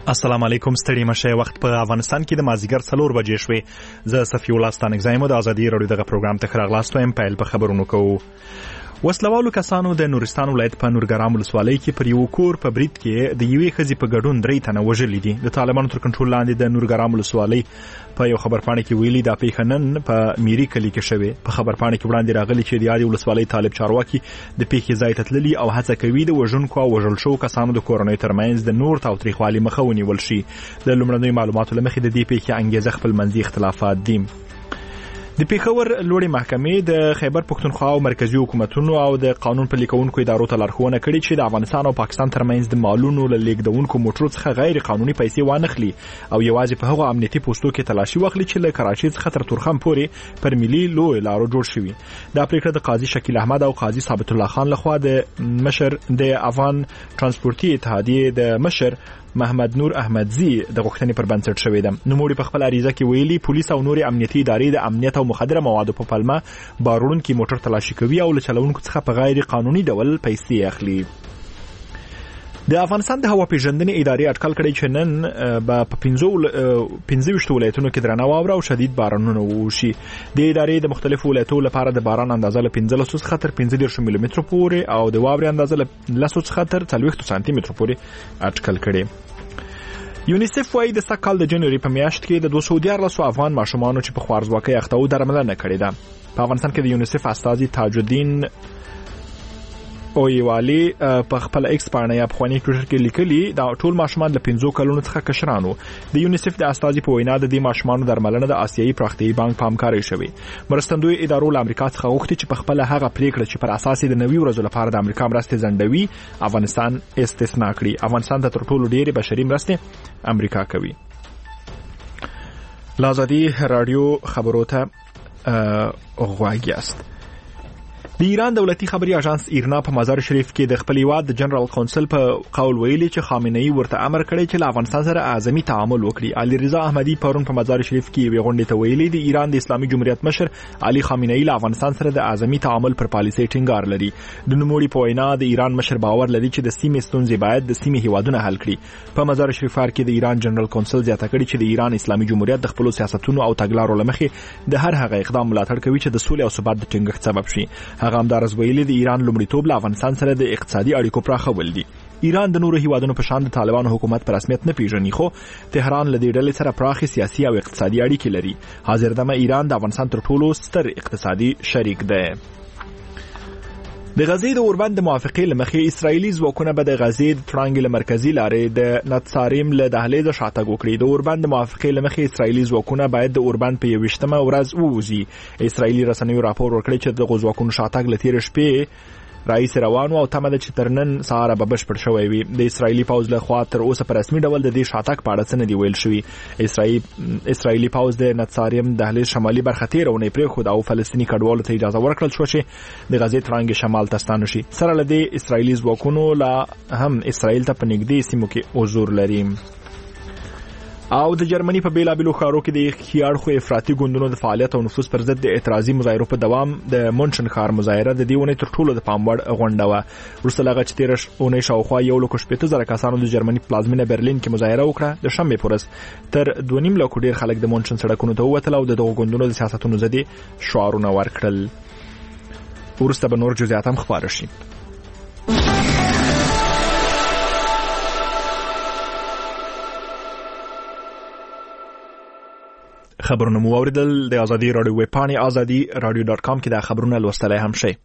السلام علیکم. ستړي مشه. وخت په افغانستان کې د مازیګر 4 بجې شوې. زه صفی الله ستانګزایم د ازادي رادیو دغه پروګرام ته راغلاستم. پیل په خبرونو کوو. وسلوالو کسانو د نورستان ولایت په نورګرام ولسوالۍ کې پر یو کور په برید کې د یوې ښځې په ګډون 3 تنه وژلي دي. د طالبانو تر کنټرول لاندې د نورګرام ولسوالۍ په یو خبرپاڼه کې ویلي دا پیښه نن په میری کلی کې شوې. په خبرپاڼه کې وړاندې راغلي چې د یادې ولسوالۍ طالب چارواکي د پیښې ځای ته تللي او هڅه کوي د وژونکو او وژل شوو کسانو د کورنۍ ترمنځ د نور تاوتریخوالي مخه ونیول شي. د لومړنیو معلوماتو له مخې د دې پیښې انګیزه خپلمنځي اختلافات دي. د پیښور لوړې محکمې د خیبر پښتونخوا او مرکزی حکومتونو او د قانون پلي کوونکو ادارو ته لارښوونه کړې چې د افغانستان او پاکستان ترمنځ د مالونو له لیږدونکو موټرو څخه غیر قانوني پیسې وانخلي او یوازې په هغو امنیتي پوسټو کې تلاشي واخلي چې له کراچۍ څخه تر تورخم پورې پر ملي لوی لارو جوړ شوي. دا پریکړه د قاضي شکیل احمد او قاضي ثابت الله خان لخوا د مشر د افغان ترانسپورتي اتحادیې د مشر محمد نور احمدزی د غوښتنې پر بنسټ شوې ده. نوموړي په خپل عریضه کې ویلي پولیس او نور امنیتي ادارې د امنیت او مخدره موادو په پلمه باروړونکي موټر تلاشي کوي او له چلوونکو څخه په غیر قانوني ډول پیسې اخلي. د افغانستان د هوا پیژندنې ادارې اټکل کړی چې نن په 15 ولایتونو کې درنه واوره او شدید بارانونه وشي. د ادارې د مختلفو ولایتونو لپاره د باران اندازه له 15 څخه تر 15 ملي متر پورې او د واورې اندازه له 10 څخه تر 40 سانتي متر پورې اټکل کړي. یونیسف وايي د سکهال د جنوري په میاشت کې د 214 افغان ماشومانو چې په خوارځواکۍ اخته وو درملنه کړې ده. په افغانستان کې د یونیسف استازي تاج الدین اویوالی په خپل ایکس باندې یا په خواني ټویټر کې لیکلي دا ټول ماشومان له 15 کلونو څخه کشرانو. د یونیسف د استازي په وینا د دې ماشومانو درملنه د آسیایي پراختیایي بانک په همکارۍ شوې. مرستندوی ادارو له امریکا څخه غوښتي چې په خپل هغه پریکړه چې پر اساس د 90 ورځې لپاره د امریکا مرستې ځنډوي افغانستان استثناء کړي. افغانستان ته تر ټولو ډېرې بشري مرستې امریکا کوي. لازادي رادیو خبرو ته غواړي است. د ایران دولتي خبري اژانس ایرنا په مزار شریف کې د خپل هیواد د جنرال کونسل په قول ویلي چې خامنه‌ای ورته امر کړی چې له افغانستان سره اعظمي تعامل وکړي. علي رضا احمدي پرون په مزار شریف کې یو غونډه ته ویلي د ایران د اسلامي جمهوریت مشر علي خامنه‌ای له افغانستان سره د اعظمي تعامل پر پالیسۍ ټینګار لري. د نوموړي په وینا د ایران مشر باور لري چې د سیمې ستونزې باید د سیمې هیوادونه حل کړي. په مزار شریف کې د ایران جنرال کونسل زیاته کړي چې د ایران اسلامي جمهوریت د خپل سیاستونو او تګلارو لمخې د هر هغه اقدام ملاتړ کوي چې د سولې او ثبات د ټینګښت سبب شي. هغه همدارس ویلي د ایران لومړیتوب له افغانستان سره د اقتصادي اړیکو پراخول دي. ایران د نورو هیوادونو په شان د طالبانو حکومت پر رسمیت نه پیژني خو تهران له دې ډلې سره پراخي سیاسي او اقتصادي اړیکې لري. حاضر دمه ایران د افغانستان تر ټولو ستر اقتصادي شریک دی. د غزې د اوربند د موافقې لمخې اسرایلی ځواکونه به د غزې د ترانګل مرکزی لارې د نتساریم له دهلیز شاتګ وکړي. د اوربند د موافقې لمخې اسرایلی ځواکونه باید د اوربند په 28مه ورځ ووځي. اسرایلی رسنیو راپور ورکړی چې د ځواکونو شاتګ له تیر شپې رئیس روانو او تمه ده چې تر نن سهار به بشپړ شوی وي. د اسرایلی پوځ له خوا تر اوسه په رسمي ډول د دې شاتګ په اړه څه نه دی ویل شوی. اسرایلی پوځ د نتساریم دهلیز شمالي برخه تیرونه پرېښود او فلسطیني کډوالو ته اجازه ورکړل شو چې د غزې ترانګ شمال ته ستانه شي. سره له دې اسرایلی ځواکونو لا هم اسرایل ته په نږدې سیمو کې حضور لري. او د جرمني په بیلابیلو ښارو کې د خيارخو افراطي ګوندونو د فعالیت او نفوذ پر ضد د اعتراضي مظاهرو په دوام د مونشن ښار مظاهره د دې ونې تر ټولو د پام وړ غونډه وه. وروسته له هغه چې تېره اونۍ شاوخوا 1,80,000 کسانو د جرمني پلازمینه برلین کې مظاهره وکړه، د شنبې په ورځ تر 2.5 لکو ډېر خلک د مونشن سړکونو ته ووتل او د دغو ګوندونو د سیاستونو ضد شعارونه ورکړل. وروسته به نور جزئیات هم خپاره شي. خبرونه مو اوریدل. د ازادي رادیو ویب پاڼې azadi.radio.com کې دا خبرونه لوستلای هم شئ.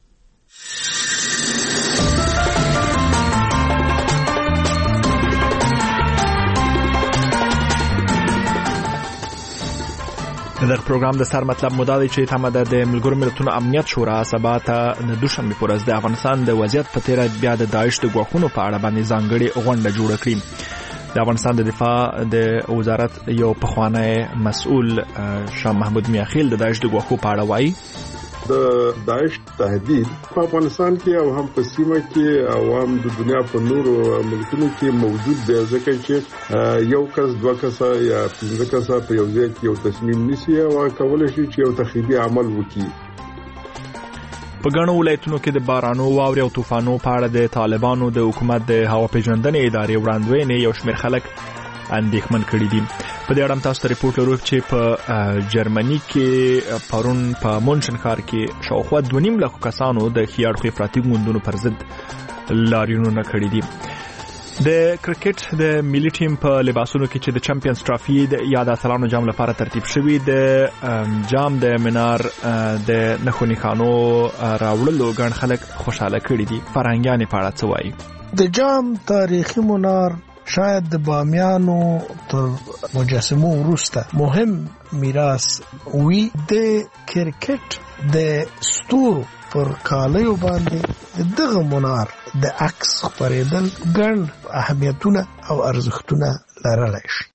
دغه پروګرام د سر مطلب مو دا دی چې تمه ده د ملګرو ملتونو امنیت شورا سبا ته د دوشنبې په ورځ د افغانستان د وضعیت په تیره بیا د داعش د ګواښونو په اړه باندې ځانګړې غونډه جوړه کړي. د افغانستان د دفاع د وزارت یو پخوانی مسؤل شاه محمود میاخیل د داعش د ګواښو په اړه وایي د داعش تهدید په افغانستان کې او هم په سیمه کې او هم د دنیا په نورو ملکونو کې موجود دی، ځکه چې یو کس دوه کسه یا 15 کسه په یو ځای کې یو تصمیم نیسي او کولای شي چې یو تخریبي عمل وکړي. په ګڼو ولایتونو کې د بارانو، واورې او طوفانو په اړه د طالبانو د حکومت د هوا پیژندنې ادارې وړاندوینې یو شمېر خلک اندېښمن کړي دي. په دې اړه تاسو ته ریپورت لرو چې په جرمني کې پرون په مونشن ښار کې شاوخوا 2.5 لک کسانو د خيار افراطي ګوندونو پر ضد لاریونونه کړي دي. د کرکټ د ملي ټیم په لباسونو کې چې د چمپیونز ټرافي د یاد اتلانو جام لپاره ترتیب شوی د جام د منار د نخونی خانو راوړلو ګڼ خلک خوشاله کړي دي. فرهنګيان په اړه څه وایي؟ د جام تاریخي منار شاید د بامیانو تر مجسمو وروسته مهم میراث وی. د کرکټ د ستورو پر کالیو باندې دغه منار د عکس خپرېدل ګڼ اهمیتونه او ارزښتونه لرلی شي.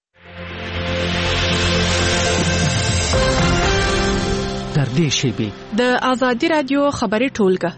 در دې شیبې د آزادي رادیو خبري ټولګه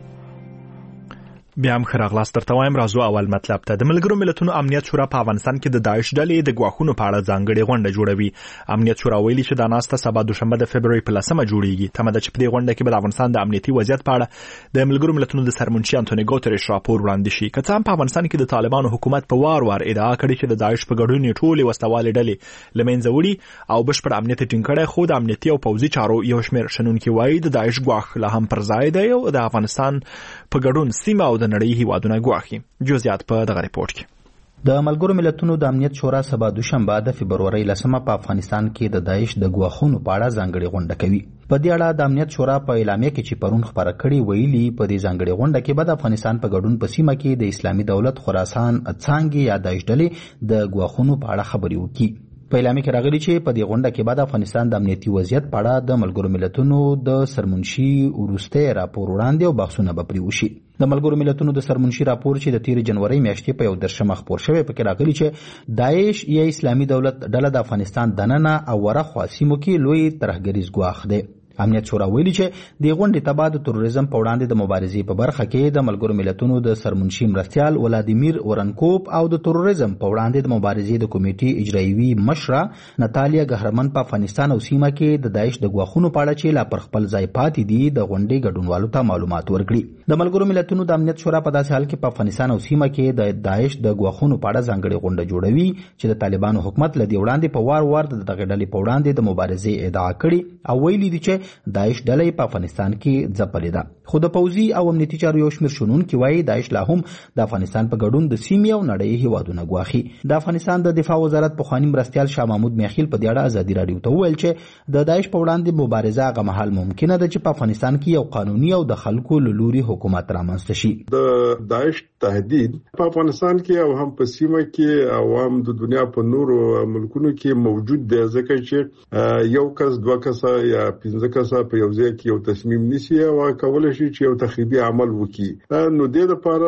بیا هم خراغلاس درته وایم. راځو اول مطلب ته. د ملګرو ملتونو امنیت شورا په افغانستان کې د داعش ډلې د ګواښونو په اړه ځانګړې غونډه جوړوي. امنیت شورا ویلي چې دا ناسته سبا دوشنبه د فبرवरी په 10 جوړیږي. تمه ده چې په دې غونډه کې به د افغانستان د امنیتي وضعیت په اړه د ملګرو ملتونو د سرمنشي انټونی ګوتریش راپور وړاندې شي. که څه هم په افغانستان کې د طالبانو حکومت په وار ادعا کړې چې د داعش په ګډون ټولې وسلوالې ډلې لمنځه وړي او بشپړ امنیت ټینګ کړي، خو د امنیتي او پوځي چارو یو شمېر شنونکي وایي د داعش ګواښ لا هم پر ځای دی او د افغانستان په ګډون سیمه او د نړۍ هیوادونه ګواښي. جزئیات په دغه ریپورت کې. د ملګرو ملتونو د امنیت شورا سبا دوشنبه د فبرवरी 10 په افغانستان کې د داعش د ګواښونو په اړه ځانګړې غونډه کوي. په دې اړه د امنیت شورا په اعلامیه کې چې پرون خبره کړې ویلي په دې ځانګړې غونډه کې به د افغانستان په ګډون په سیمه کې د اسلامي دولت خراسان څانګې یا داعش ډلې د ګواښونو په اړه خبرې وکړي. په اعلامیه کې راغلي چې په دې غونډه کې به د افغانستان د امنیتي وضعیت په اړه د ملګرو ملتونو د سرمنشي وروستی راپور وړاندې او بحثونه به پرې وشي. د ملګرو ملتونو د سرمنشي راپور چې د 13 جنوري میاشتې په 10 خپور شوی پکې راغلي چې داعش یا اسلامي دولت ډله د افغانستان دننه او ورخوا سیمو کې لوی ترهګریز ګواښ دی. امنیت شورا ویلي چې د غونډې تبع د تروریزم په وړاندې د مبارزې په برخه کې د ملګرو ملتونو د سرمنشي مرستیال ولادیمیر اورنکوپ او د تروریزم په وړاندې د مبارزې د کمیټې اجرایوي مشره ناتالیا ګهرمن په افغانستان او سیمه کې د داعش د ګواښونو په اړه چې لا پر خپل ځای پاتې دي د غونډې ګډونوالو ته معلومات ورکړي. د ملګرو ملتونو د امنیت شورا په داسې حال کې په افغانستان او سیمه کې د داعش د ګواښونو په اړه ځانګړې غونډه جوړوي چې د طالبانو حکومت لدی وړاندې په وار د دغه ډلې په وړاندې د مبارزې ادعا کړې او ویلي دي چې داعش ډلې په افغانستان کې ځپلې ده. خو د پوځي او امنیتي چارو یو شمېر شنونکي وایي داعش لا هم د افغانستان په ګډون د سیمې او نړۍ هیوادونه ګواښي. د افغانستان د دفاع وزارت پخوانی مرستیال شاه محمود میخیل په دې اړه ازادي رادیو ته وویل چې د داعش په وړاندې مبارزه هغه مهال ممکنه ده چې په افغانستان کې یو قانوني او د خلکو له لوري حکومت رامنځته شي. د داعش تهدید په افغانستان کې او هم په سیمه کې او هم د دنیا په نورو ملکونو کې موجود دی، ځکه چې یو کس دوه کسه یا 15 کسه په یو ځای کې یو تصمیم نیسي او کولای شي چې یو تخریبي عمل وکړي. نو د دې لپاره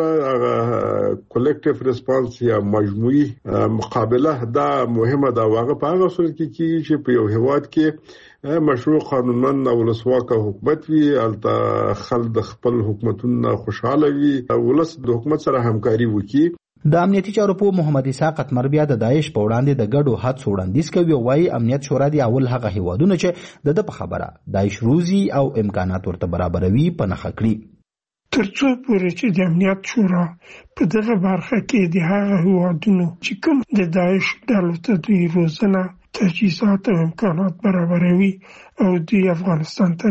کلیکټیو ریسپانس یا مجموعي مقابله دا مهمه ده. واغه په هغه صورت کې چې په یو هیواد کې مشروع قانونمند او ولسواکه حکومت وي، البته خلک خپل حکومتونه خوشاله وي او ولس د حکومت سره همکاري وکړي. د امنیتي چارو په محمد اسحاق قتمر بیا د داعش په وړاندې د ګډو هڅو وړاندیز کوي او وايي امنیت شورا دی اول هغه هیوادونه چې د په خبره داعش روزي او امکانات ورته برابروي په نخښه کړي. ترڅو پورې چې د امنیت شورا په دغه برخه کې د هغه هیوادونو چې کوم د داعش ډلو ته د روزنه تجهیزات او امکانات برابروي او د افغانستان تر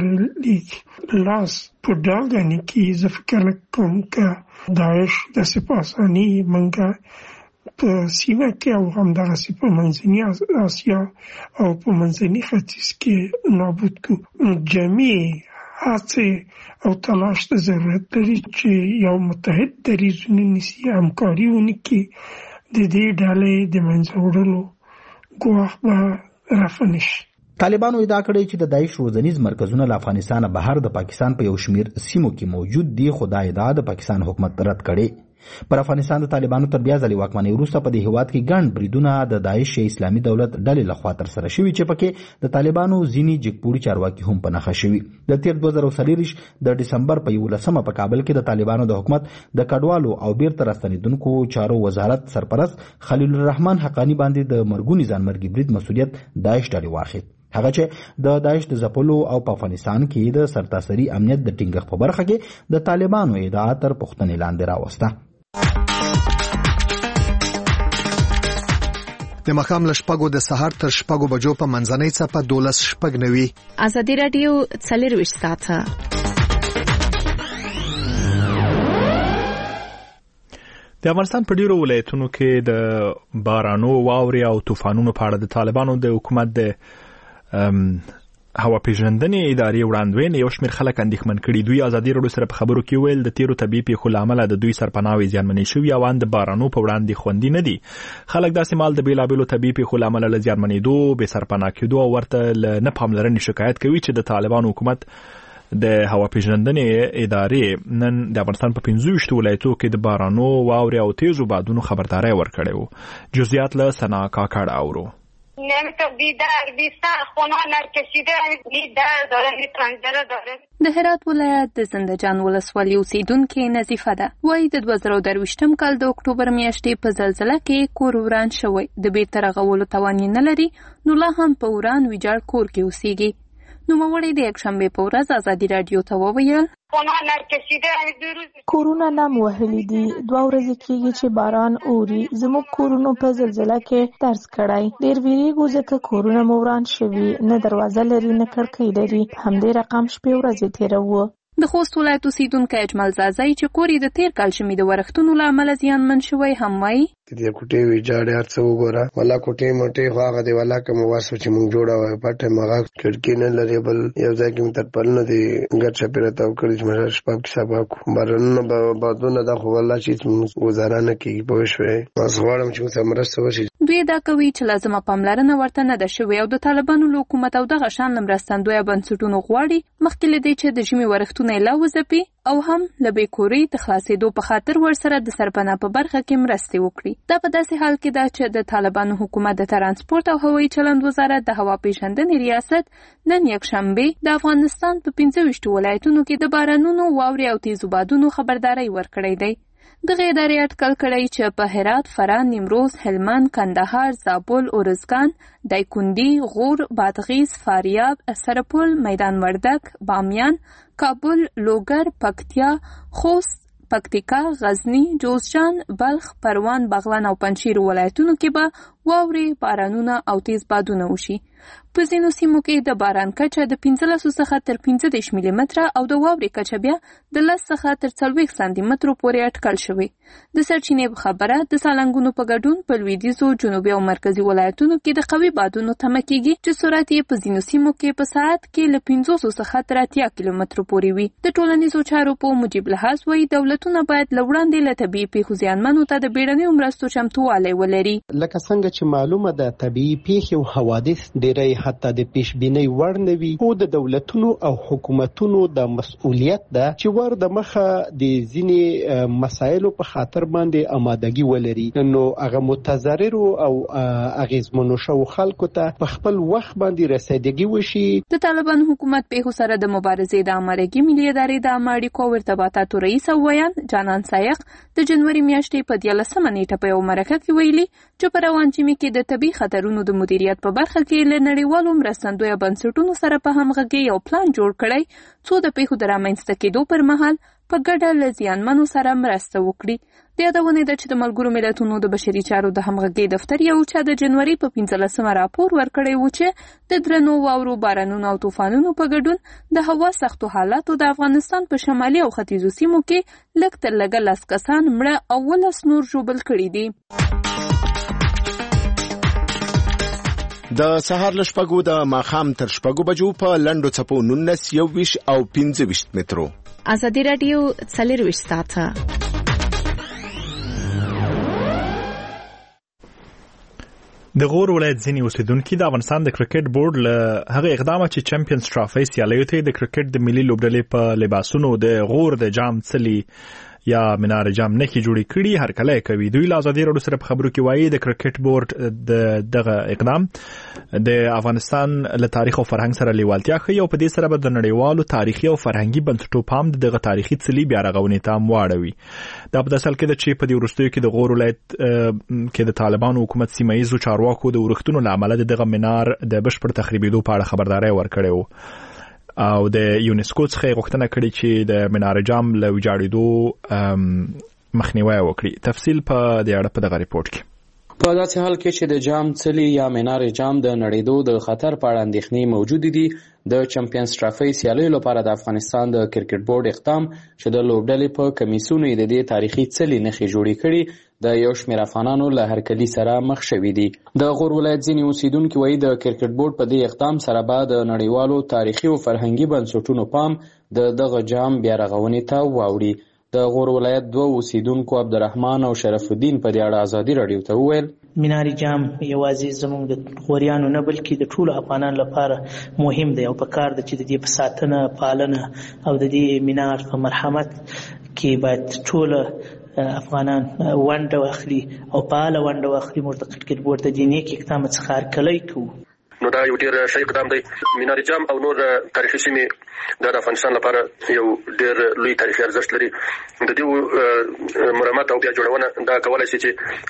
لاس په ډاګانې کې زه فکر کوم که داعش د سپاسانی منګه په سیمه کې او همدغسې په منځني اسیا او په منځني ختیځ کې نابود کو. جمعي هڅې او تلاش ته ضرورت لري چې یو متحد دریځونه نیسي، همکاري ونکړي، د دې ډلې د منځه وړلو ګواښ به رفع نشي. طالبانو ادعا کړې چې د داعش روزنیز مرکزونه له افغانستان بهر د پاکستان په یو شمېر سیمو کې موجود دي، خو دا ادعا د پاکستان حکومت رد کړې. پر افغانستان د طالبانو تر بیا ځلې واکمنۍ وروسته په دې هیواد کې ګڼ بریدونه د داعش اسلامي دولت ډلې لخوا ترسره شوي چې پکې د طالبانو ځینې جګپوړي چارواکي هم په نښه شوي. د تیر 2023 د ډسمبر په 11 په کابل کې د طالبانو د حکومت د کډوالو او بیرته راستنیدونکو چارو وزارت سرپرست خلیل الرحمن حقانی باندې د مرګوني ځانمرګي برید مسؤلیت داعش ډلې واخیست، هغه چې د داعش د ځپلو او په افغانستان کې د سرتاسري امنیت د ټینګښت په برخه کې د طالبانو ادعا تر پوښتنې لاندې راوسته. د ماښام له 6 د سهار تر 6 بجو په منځنۍ څپه 12:09. ازادي رادیو 24 ساعته. د افغانستان په ډیرو ولایتونو کې د بارانو، واورې او طوفانونو په اړه د طالبانو د حکومت د هوا پیژندنې ادارې وړاندوین یو شمېر خلک اندېښمن کړي. دوی ازادي رادیو سره په خبرو کې ویل د تیرو طبيعي پیښو له امله د دوی سرپناهي زیانمنې شوي او د بارانو په وړاندې خوندي نه دي. خلک داسې مال د بیلابېلو طبيعي پیښو له امله له زیانمنېدو، بې سرپناه کېدو او ورته له نه پاملرنې شکایت کوي چې د طالبانو حکومت د هوا پیژندنې ادارې نن د افغانستان په 25 ولایتو کې د بارانو، واورې او تیزو بادونو خبرداري ورکړې وو. جزئیات له سنا کاکړ اورو. نمیتونم بیشتر خونه نرکشیده در داره پنجره داره. د هرات ولایت د زنده‌جان ولسوالۍ اوسیدونکو نظیفه ده وایي د 2023 کال د اکتوبر میاشتې په زلزلہ کې کور وران شوی، د بیرته رغولو توان نه لري، نو لا هم په وران ویجاړ کور کې اوسېږي. نو موري د یکشنبه په ورځ ازادي رادیو ته وویل کورونه نم وهلي دي، 2 ورځې کېږي چې باران اوري، زموږ کورونو په زلزلہ کې درز کړای، ډېر ویریږو ځکه کورونه مو وران شوي، نه دروازه لري نه کړکۍ لري، همدې رقم شپې ورځې تیروو. د خوست ولایت اوسیدونکی اجمل زازی چې کور یې د تیر کال شمې د ورښتونو له امله زیانمن شوی هم وایي د کوټې ویجاړ هر څه وګوره، ولا کوټې موټې خو هغه دی ولا کوم واسو چې مونږ جوړه وای پټه مغه کړکۍ نه لري، بل یو ځای کې تر پلنه دی ګټ چپیره تاو کړی چې مشه شپږ کې سبا بارونه بادونه د خو والله چې گزاره نه کیږي په شوي ماس غواړم چې سمرسته وشي. دوی دا کوي چې لازمه پاملرنه ورته نه ده شوې او د طالبانو له حکومت او دغه شان مرستندوی بنسټونو غواړي مخکې له دې چې د ژمي ورښتونه یې لا وځپي او هم له بیکوري د خلاصېدو په خاطر ورسره د سرپناه په برخه کې مرستې وکړي. دا په داسې حال کې ده چې د طالبانو حکومت د ترانسپورت او هوایي چلند وزارت د هوا پیژندنې ریاست نن یکشنبه د افغانستان په 25 ولایتونو کې د بارانونو، واورې او تیزو بادونو خبرداري ورکړې ده. دغه ادارې اټکل کړی چې په هرات، فراه، نیمروز، هلمند، کندهار، زابل، ارزګان، دایکنډي، غور، بادغیس، فاریاب، سرپل، میدان وردګ، بامیان، کابل، لوګر، پکتیا، خوست، پکتیکا، غزنی، جوزجان، بلخ، پروان، بغلان او پنجشیر ولایتونو کې به واورې، بارانونه او تیز بادونه وشي. په ځینو سیمو کې د باران کچه د 15 څخه تر 15 ملي متره او د واورې کچه بیا د 10 څخه تر 40 سانتي مترو پورې اټکل شوی. د سرچینې خبره د سالنګونو په ګډون په لویدیځو، جنوبي او مرکزي ولایتونو کې د قوي بادونو تمه کېږي چې سرعت یې په ځینو سیمو کې په ساعت کې له 500 څخه تر 80 کیلومترو پورې وي. د ټولنیزو چارو په موجب لحاظ وایي دولتونه باید له وړاندې له طبیعي پیښو زیانمنو ته د بیړنیو مرستو چمتووالی ولري. لکه څنګه چې معلومه ده طبیعي پیښې او حوادث ډېری حتی د پیشبینۍ وړ نه وي، خو د دولتونو او حکومتونو د مسؤلیت ده چې ور د مخه د ځینې مسایلو په خاطر باندې آمادګي ولري، نو هغه متضرر او اغیزمنو شو خلکو ته په خپل وخت باندې رسیدګي وشي. د طالبان حکومت پیښو سره د مبارزې د امریکای ملي ادارې د اړیکو او ارتباطاتو رئیس او ویان جانان سایق د جنوري میاشتې په 13 نیټه په یو مرکه کې ویلي چې په روان جمعې کې د طبي خطرونو د مدیریت په برخه کې له نړیوالو مرستندوی بنسټونو سره په همغږي یو پلان جوړ کړی څو د پیښو د رامنځته کېدو پر مهال په ګډه له زیانمنو سره مرسته وکړي. د یادونې ده چې د ملګرو ملتونو د بشري چارو د همغږي دفتر یو چا د جنوري په 15 راپور ورکړی و چې د درنو واورو، بارانونو او طوفانونو په ګډون د هوا سختو حالاتو د افغانستان په شمالي او ختیځو سیمو کې لږ تر لږه 10 کسان مړه او 19 نور ژوبل کړي دي. د سهار له 6 د ماښام تر 6 بجو په لنډو څپو 19 21 او 25 مترو. ازادي رادیو 24 ساعته. د غور ولایت ځینې اوسیدونکو د افغانستان د کرکټ بورډ له هغه اقدامات چې چمپیونز ټرافي سیالیو ته د کرکټ د ملي لوبډلې په لباسونو د غور د جام څلی یا منار جام نه کې جوړی کړي هر کله کوي. دوی له ازادي رادیو سره په خبرو کې وایي د کرکټ بورډ دغه اقدام د افغانستان له تاریخ او فرهنګ سره لیوالتیا کوي او په دې سره به د نړیوالو تاریخي او فرهنګي بنسټونو پام دغه تاریخي څلی بیا رغونې ته واړوي. دا په داسل کې د چې په دې وروستیو کې د غور ولایت کې د طالبانو حکومت سیمایي چارواکو د ورښتونو لامل دغه منار د بشپړ تخریبېدو په اړه خبرداري ورکړې و او د یونسکو څخه غوښتنه کړې چې د منار جام له ویجاړېدو مخنیوي وکړي. تفصیل په دې اړه په دغه ریپورت کې. په داسې حال کې چې د جام څلی یا مینار جام د نړیدو د خطر په اړه اندېښنې موجودې دي، د چمپیونز ټرافي سیالیو لپاره د افغانستان د کرکټ بورډ اقدام چې د لوبډلې په کمیسیونو یې د دې تاریخي څلي نښې جوړې کړي د یو شمېر افغانانو له هرکلي سره مخ شوي دي. د غور ولایت ځینې اوسیدونکي وایي د کرکټ بورډ په دې اقدام سره به د نړیوالو تاریخي او فرهنګي بنسټونو پام د دغه جام بیا رغونې ته واوړي. د غور ولایت دوه اوسیدونکو عبدالرحمن او شرف الدین په دې اړه ازادي راډیو ته وویل مینار جام یوازې زموږ د غوریانو نه بلکې د ټولو افغانانو لپاره مهم دی او پکار ده چې د دې په ساتنه، پالنه او د دې مینار په مرحمت کې باید ټول افغانان ونډه واخلي او فعاله ونډه واخلي. موږ د کرکټ بورډ د دې نیک اقدام څخه هرکلی کوو. نو دا یو ډیر ښه اقدام دی. مینار جام او نور تاریخي سیمې د افغانستان لپاره یو ډیر لوی تاریخي ارزښت لري. د دې مرمت او بیا جوړونه دا کولای شي چې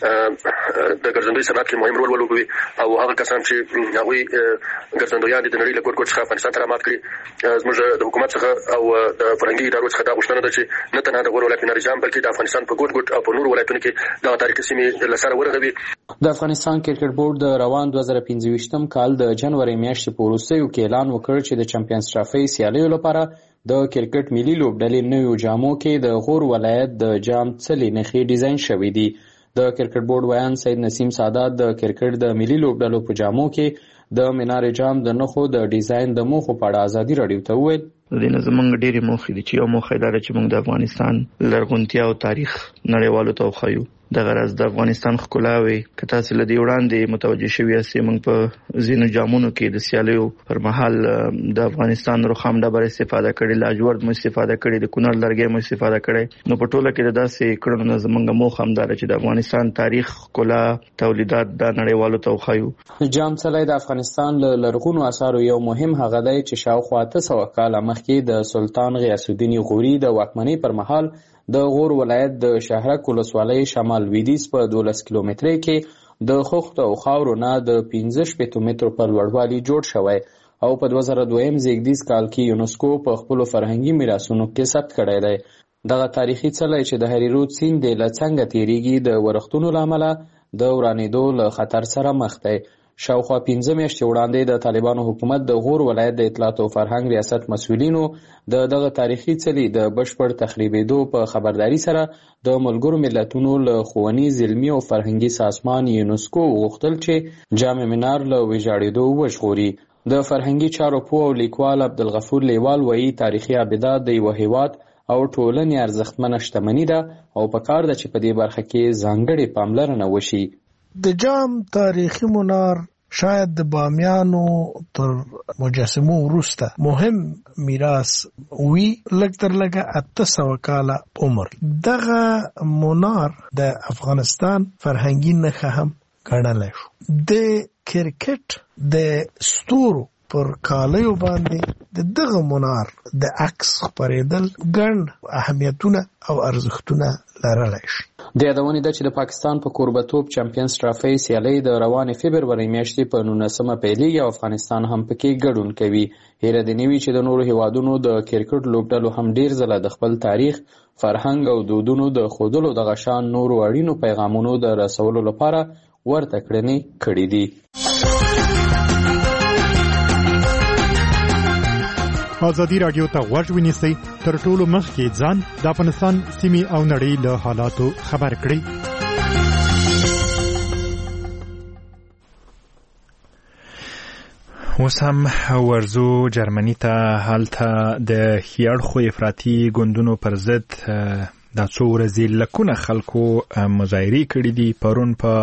د ګرځندوی صنعت کې مهم رول ولوبوي او هغه کسان چې هغوی ګرځندویان دي د نړۍ له ګوټ ګوټ څخه افغانستان ته رامات کړي. زموږ د حکومت څخه او د فرهنګي ادارو څخه دا غوښتنه ده چې نه تنها د غور ولایت مینار جام بلکې د افغانستان په ګوټ ګوټ او په نورو ولایتونو کې دغه تاریخي سیمې له سره ورغوي. د افغانستان کرکټ بورډ د روان 2015 کال د جنوري میاشتې په وروستیو کې اعلان وکړ چې د چمپیونز ټرافي سیالیو لپاره د کرکټ ملي لوبډلې نویو جامو کې د غور ولایت د جام څلي نښې ډیزاین شوي دي. د کرکټ بورډ ویان سید نسیم سادات د کرکټ د ملي لوبډلو په جامو کې د مینار جام د نښو د ډیزاین د موخو په اړه ازادي راډیو ته وویل د دې نه زموږ ډېرې موخې دي چې یو موخه دا ده چې موږ د افغانستان لرغونتیا او تاریخ نړیوالو ته وښیو. دغه راز د افغانستان ښکلاوې که تاسې له دې وړاندې متوجه شوي یاستئ، موږ په ځینو جامونو کې د سیالیو پر مهال د افغانستان رخام ډبر استفاده کړې، لاجورد مو استفاده کړې، د کونړ لرګی مو استفاده کړی. نو په ټوله کې د داسې کړنو نه زموږ موخه همدا ده چې د افغانستان تاریخ، ښکلا، تولیدات د نړیوالو ته وښیو. جام څلی د افغانستان له لرغونو اثارو یو مهم هغه دی چې شاوخوا 800 کاله مخکې د سلطان غیاث الدین غوري د واکمنۍ پر مهال د غور ولایت د شهرک ولسوالۍ شمال لویدیځ په 12 کیلومترۍ کې د خښتو او خاورو نه د 15 مترو په لوړوالي جوړ شوی او په 2002 زیږدیز کال کې یونسکو په خپلو فرهنګي میراثونو کې ثبت کړی دی. دغه تاریخي څلی چې د هریرود سیند د له څنګه تیریږي د ورښتونو له امله د ورانېدو له خطر سره مخ دی. شاوخوا 15 میاشتې وړاندې د طالبانو حکومت د غور ولایت د اطلاعات او فرهنګ ریاست مسؤلینو دغه تاریخي څلي د بشپړ تخریبېدو په خبرداري سره د ملګرو ملتونو له ښوونیز، علمي او فرهنګي سازمان یونسکو وغوښتل چې جام مینار له ویجاړېدو وژغوري. د فرهنګي چارو پوه او لیکوال عبدالغفور لیوال وایي تاریخي ابدات د یوه هیواد او ټولنې ارزښتمنه شتمني ده او پکار ده چې په دې برخه کې ځانګړې پاملرنه وشي. د جام تاریخي منار شاید د بامیانو تر مجسمو وروسته مهم میراث وی، لږ تر لږه 800 کاله عمر. دغه منار د افغانستان فرهنګي نښه هم ګڼلی شو. د کرکټ د ستورو پر کالیو باندې دغه منار د عکس خپرېدل ګڼ اهمیتونه او ارزښتونه لرلی شي. د یادونې ده چې د پاکستان په کوربتوب چمپیونز ټرافي سیالۍ د روانې فبرورۍ میاشتې په 19 پیلېږي او افغانستان هم پکې ګډون کوي. هیره دې نه وي چې د نورو هیوادونو د کرکټ لوبډلو هم ډېر ځله د خپل تاریخ، فرهنګ او دودونو د ښودلو دغه شان نورو اړینو پیغامونو د رسولو لپاره ورته کړنې کړې دي. ازادي راډیو ته غوږ ونیسئ، تر ټولو مخکې ځان د افغانستان سیمې او نړۍ له حالاتو خبر کړئ. اوس هم ورزو جرمني ته. هلته د ښي افراطي ګوندونو پر ضد دا څو ورځې لکونه خلکو مظاهرې کړې دي. پرون په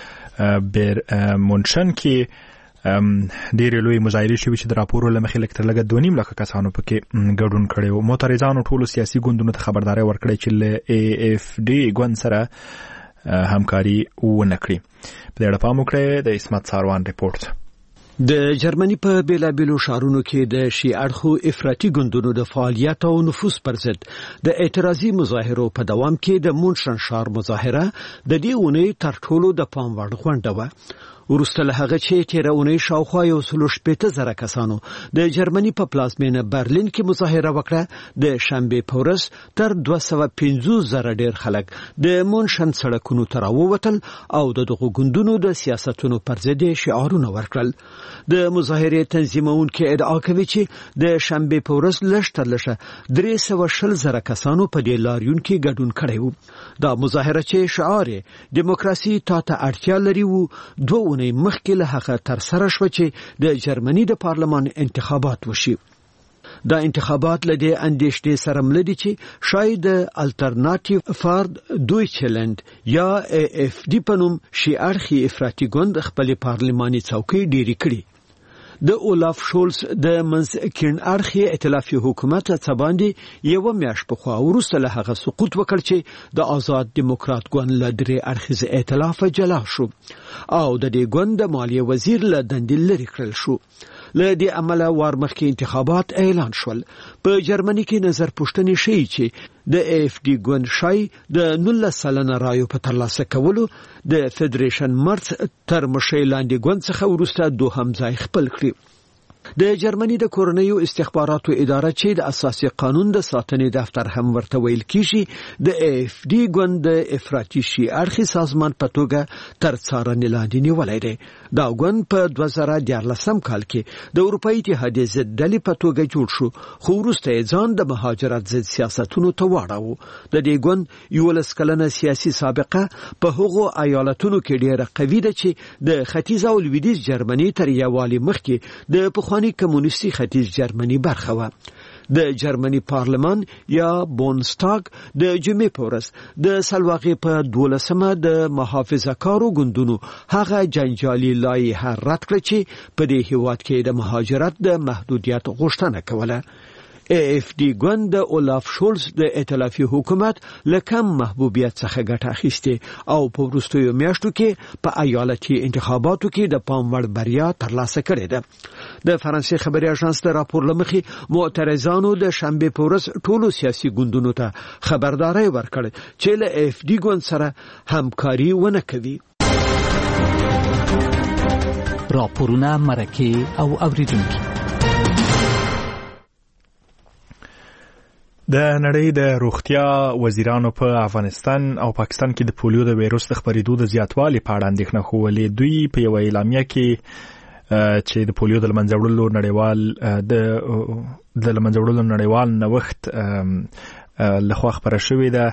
مونشن کې ډېرې لوی مظاهرې شوي چې د راپورو له مخې لږ تر لږه 2.5 لکه کسانو پکې ګډون کړی و. معترضانو ټولو سیاسي ګوندونو ته خبرداری ورکړی چې له AfD ګوند سره همکاري ونه کړي. په دې اړه پام وکړئ. د اسمت ساروان ریپورت. د جرمني په بیلابیلو ښارونو کې د شي اړخو افراطي ګوندونو د فعالیت او نفوذ پر ضد د اعتراضي مظاهرو په دوام کې د مونشن ښار مظاهره د دې اونۍ تر ټولو د پام وړ غونډه وه. وروسته له هغه چې تیره اونۍ شاوخوا 1.8 کسانو د جرمني په پلازمینه برلین کې مظاهره وکړه د شنبه په ورځ تر 250,000 ډیر خلک د مونشن سړکونو ته راووتل او دغه ګوندونو د سیاستونو پر ضد شعارونه ورکړل. د مظاهرې تنظیمونکو ادعا کوي چې د شنبه په ورځ لږ 320,000 کسانو په دې لاریون کې ګډون کړی وو. دا مظاهره چې شعار دیموکراسي ته اړتیا لري وو 2 اونۍ مخکې له هغه تر سره شو چې د جرمني د پارلمان انتخابات وشي. دا انتخابات لدې اندېشنې سره ملدي چې شاید الټرناتیو فار دویچلند یا AFD په نوم شي اړخي افراطي ګوند خپل پارلماني څوکۍ ډېری کړي. د اولاف شولز د منځکین اړخي ائتلافي حکومت څخه باندې یو میاشت په خوا وروسته له هغه سقوط وکړ چې د آزاد دیموکرات ګوند له درې اړخیز ائتلاف جلا شو او د دې ګوند مالیه وزیر له دندې لري کړل شو. له دې عمله ورمخکې انتخابات اعلان شول. په جرمني کې نظر پوښتنې شي چې د AFD ګوند شای د 19 سلنه رایو په ترلاسه کولو د فدریشن مرز تر مشي لاندې ګوند څخه ورسته دوهم ځای خپل کړی. د جرمني د کورنیو استخباراتو اداره چې د اساسي قانون د ساتنې دفتر هم ورته ویل کیږي د AFD ګوند د افراطي شي اړخي سازمان په توګه تر څارنې لاندې نیولای دی. دا ګوند په 2014 کال کې د اروپאי اتحادیې ضد ډلې په توګه جوړ شو خو وروسته یې ځان د مهاجرت ضد سیاستونو ته واړاوه. د دې ګوند 11 کلنه سیاسي سابقه په هغو ایالتونو کې ډېره قوي ده چې د ختیځ او لویدیځ جرمني تر یووالي مخکې د پخواني کمونیستي ختیځ جرمني برخه و. د جرمني پارلمان یا بونستاګ د جمعې په ورځ د سلواغې په 12مه د محافظه‌کارو ګوندونو هغه جنجالي لایحه رد کړه چې په دې هیواد کې د مهاجرت د محدودیت غوښتنه کوله. AFD ګوند د اولاف شولز د ائتلافي حکومت لکم محبوبیت څخه ګټه اخیسته او په وروستیو میاشتو کې په ایالتي انتخاباتو کې د پام وړ بریا ترلاسه کړې ده. د فرانسې خبري اژانس د راپور لمخې معترضانو د شنبه په ورځ ټولو سیاسي ګوندونو ته خبرداري ورکړه چې له AFD ګوند سره همکاري ونه کوي. راپورونه مرکه او اوریدونکو د نړۍ د روغتیا وزیرانو په افغانستان او پاکستان کې د پولیو د وایروس د خپرېدو د زیاتوالي په اړه اندېښنه ښولې. دوی په یو اعلامیه کې چې د پولیو د لمنځه وړلو نړیوال نوښت لخوا خپره شوې ده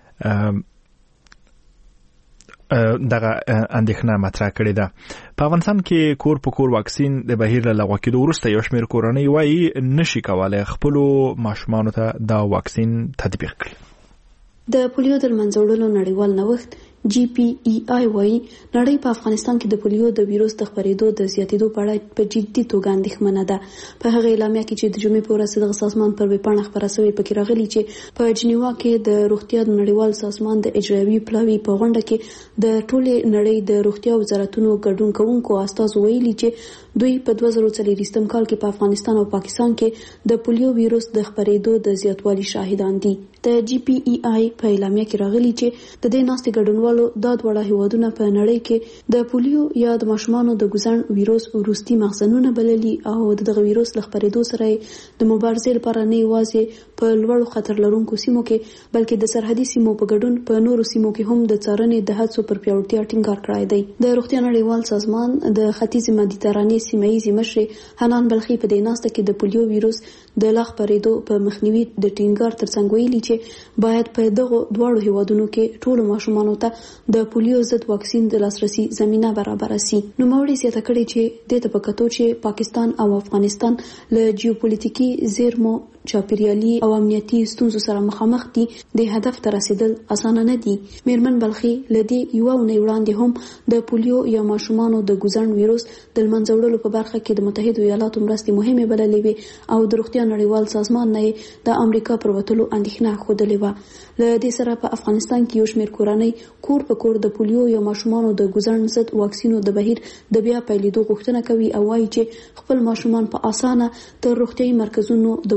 دغه اندېښنه مطرح کړې ده. په افغانستان کې کور په کور واکسین د بهیر له لغوه کېدو وروسته یو شمېر کورنۍ وایي نشي کولای خپلو ماشومانو ته دا واکسین تطبیق کړي. د پولیو د لمنځه وړلو نړیوال نوښت GPEI وايي نړۍ په افغانستان کې د پولیو د ویروس د خپرېدو د زیاتېدو په اړه په جدي توګه اندېښمنه ده. په هغه اعلامیه کې چې د جمعې په ورځ د سازمان پر ویبپاڼه خپره شوې پکې راغلي چې په جنیوا کې د روغتیا د نړیوال سازمان د اجرایوي پلاوي په غونډه کې د ټولې نړۍ د روغتیا وزارتونو ګډون کوونکو استازو ویلي چې دوی په 2024 کال کې په افغانستان او پاکستان کې د پولیو ویروس د خپرېدو د زیاتوالي شاهدان دي. د GPEI په اعلامیه کې راغلي چې د دې ناستې ګډونوالو دا دواړه هیوادونه په نړۍ کې د پولیو یا د ماشومانو د ګوزن ویروس وروستي مخزنونه بللي او دغه ویروس له خپرېدو سره د مبارزې لپاره نه یوازې په لوړو خطر لرونکو سیمو کې بلکې د سرحدي سیمو په ګډون په نورو سیمو کې هم د څارنې د هڅو پر پیاوړتیا ټینګار کړی دی. د روغتیا نړیوال سازمان د ختیځ مدیترانې سیمه ییزې مشرې حنان بلخي په دې ناسته کې د پولیو ویروس د لا خپرېدو په مخنیوي د ټینګار ترڅنګ ویلي چې باید په دغه دواړو هیوادونو کې ټولو ماشومانو ته د پولیو ضد واکسین د لاسرسي زمينه برابر شي. نو موري زیاته کړي چې د تپکاتو چې پاکستان او افغانستان له جیوپولیټیکي زیرمو چاپیریالي او امنیتي ستونزو سره مخامخ دي د هدف ته رسیدل اسانه نه دي. میرمن بلخي لدی یو نه وړاندې هم د پولیو یا ماشومانو د ګوزن ویروس د لمنځه وړلو په برخه کې د متحده ایالاتو مرستې مهمه بللې وي او د روغتیا نړیوال سازمان نه د امریکا پر وتلو اندېښنه خوده و. له دې سره په افغانستان کې یو شمېر کورنۍ کور په کور د پولیو یا ماشومانو د ګوزن ضد واکسینو د بهیر د بیا پیلېدو غوښتنه کوي او وايي چې خپل ماشومان په اسانه تر روغتیايي مرکزونو د واکسین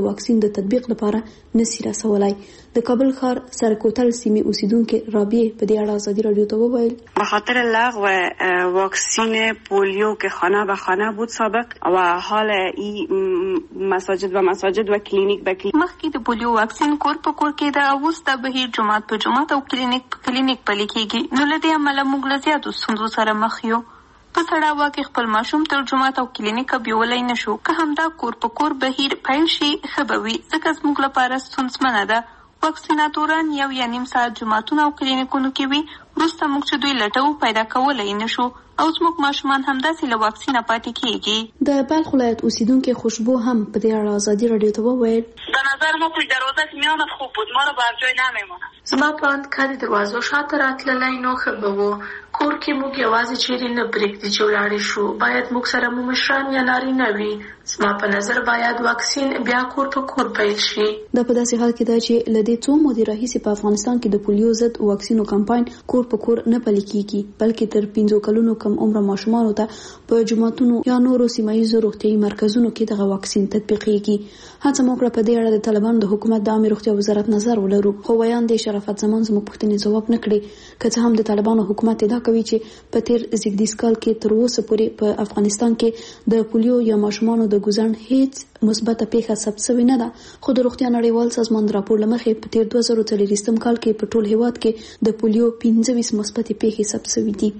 د تطبیق لپاره نسی رسولای. د کابل ښار سرکوتل سیمې اوسیدونکو رابعه په دې اړه ازادي رادیو ته وویل به خاطر لغو واکسین پولیو که خانه به خانه بود سابق و حال این مساجد و کلینیک به کلینیک مخکې د پولیو واکسین کور په کور کې د اوس د بهیر جماعت په جماعت او کلینیک په کلینیک پلي کېږي. نو له دې امله موږ له زیاتو ستونزو سره مخ یو. په سړه هوا کې خپل ماشوم تر جماعت او کلینیک بیولای نشو. که همدا کور په کور بهیر پیل شي ښه به وي، ځکه زموږ لپاره ستونزمنه ده. واکسیناتوران یو یا نیم ساعت جماعتونه او کلینیکونو کې وي، وروسته موږ چې دوی لټو پیدا کولی نشو او زموږ ماشومان همداسې له واکسینه پاتې کېږي. د بلخ ولایت اوسیدونکو خوشبو هم په دې اړه ازادي رادیو ته وویل به نظر ما پشت دروازه میامد خوب بود، ما رو بر جای نمیمونه. زما پلاند کاری دروازو شاته راتللی نو ښه به و. کور کې موږ یوازې چیرې نه پرېږدي چې ولاړې شو. باید موږ سره مو مشران یا نارینه وي. زما په نظر باید واکسین بیا کور په کور پیل شي. دا په داسې حال کې ده چې له دې څو مودې راهیسې په افغانستان کې د پولیو ضد واکسینو کمپاین کور په کور نه پلي کېږي، بلکې تر 5 کلونو کم عمره ماشومانو ته په جوماتونو یا نورو سیمایي روغتیايي مرکزونو کې دغه واکسین تطبیقېږي. هڅه موږ په دې اړه د طالبانو د حکومت د عامه روغتیا وزارت نظر ولرو، خو ویان د شرافت زمان زموږ پوښتنې ځواب نه کړي. که څه هم د طالبانو حکومت ادعا کوي چې په تیر زیږدیز کال کې تر اوسه پورې په افغانستان کې د پولیو یا ماشومانو د ګوزن هیڅ مثبته پیښه ثبت شوې نه ده، خو د روغتیا نړیوال سازمان راپور لمخې په تیر 2023 کال کې په ټول هیواد کې د پولیو 25 مثبتې پیښې ثبت شوې دي.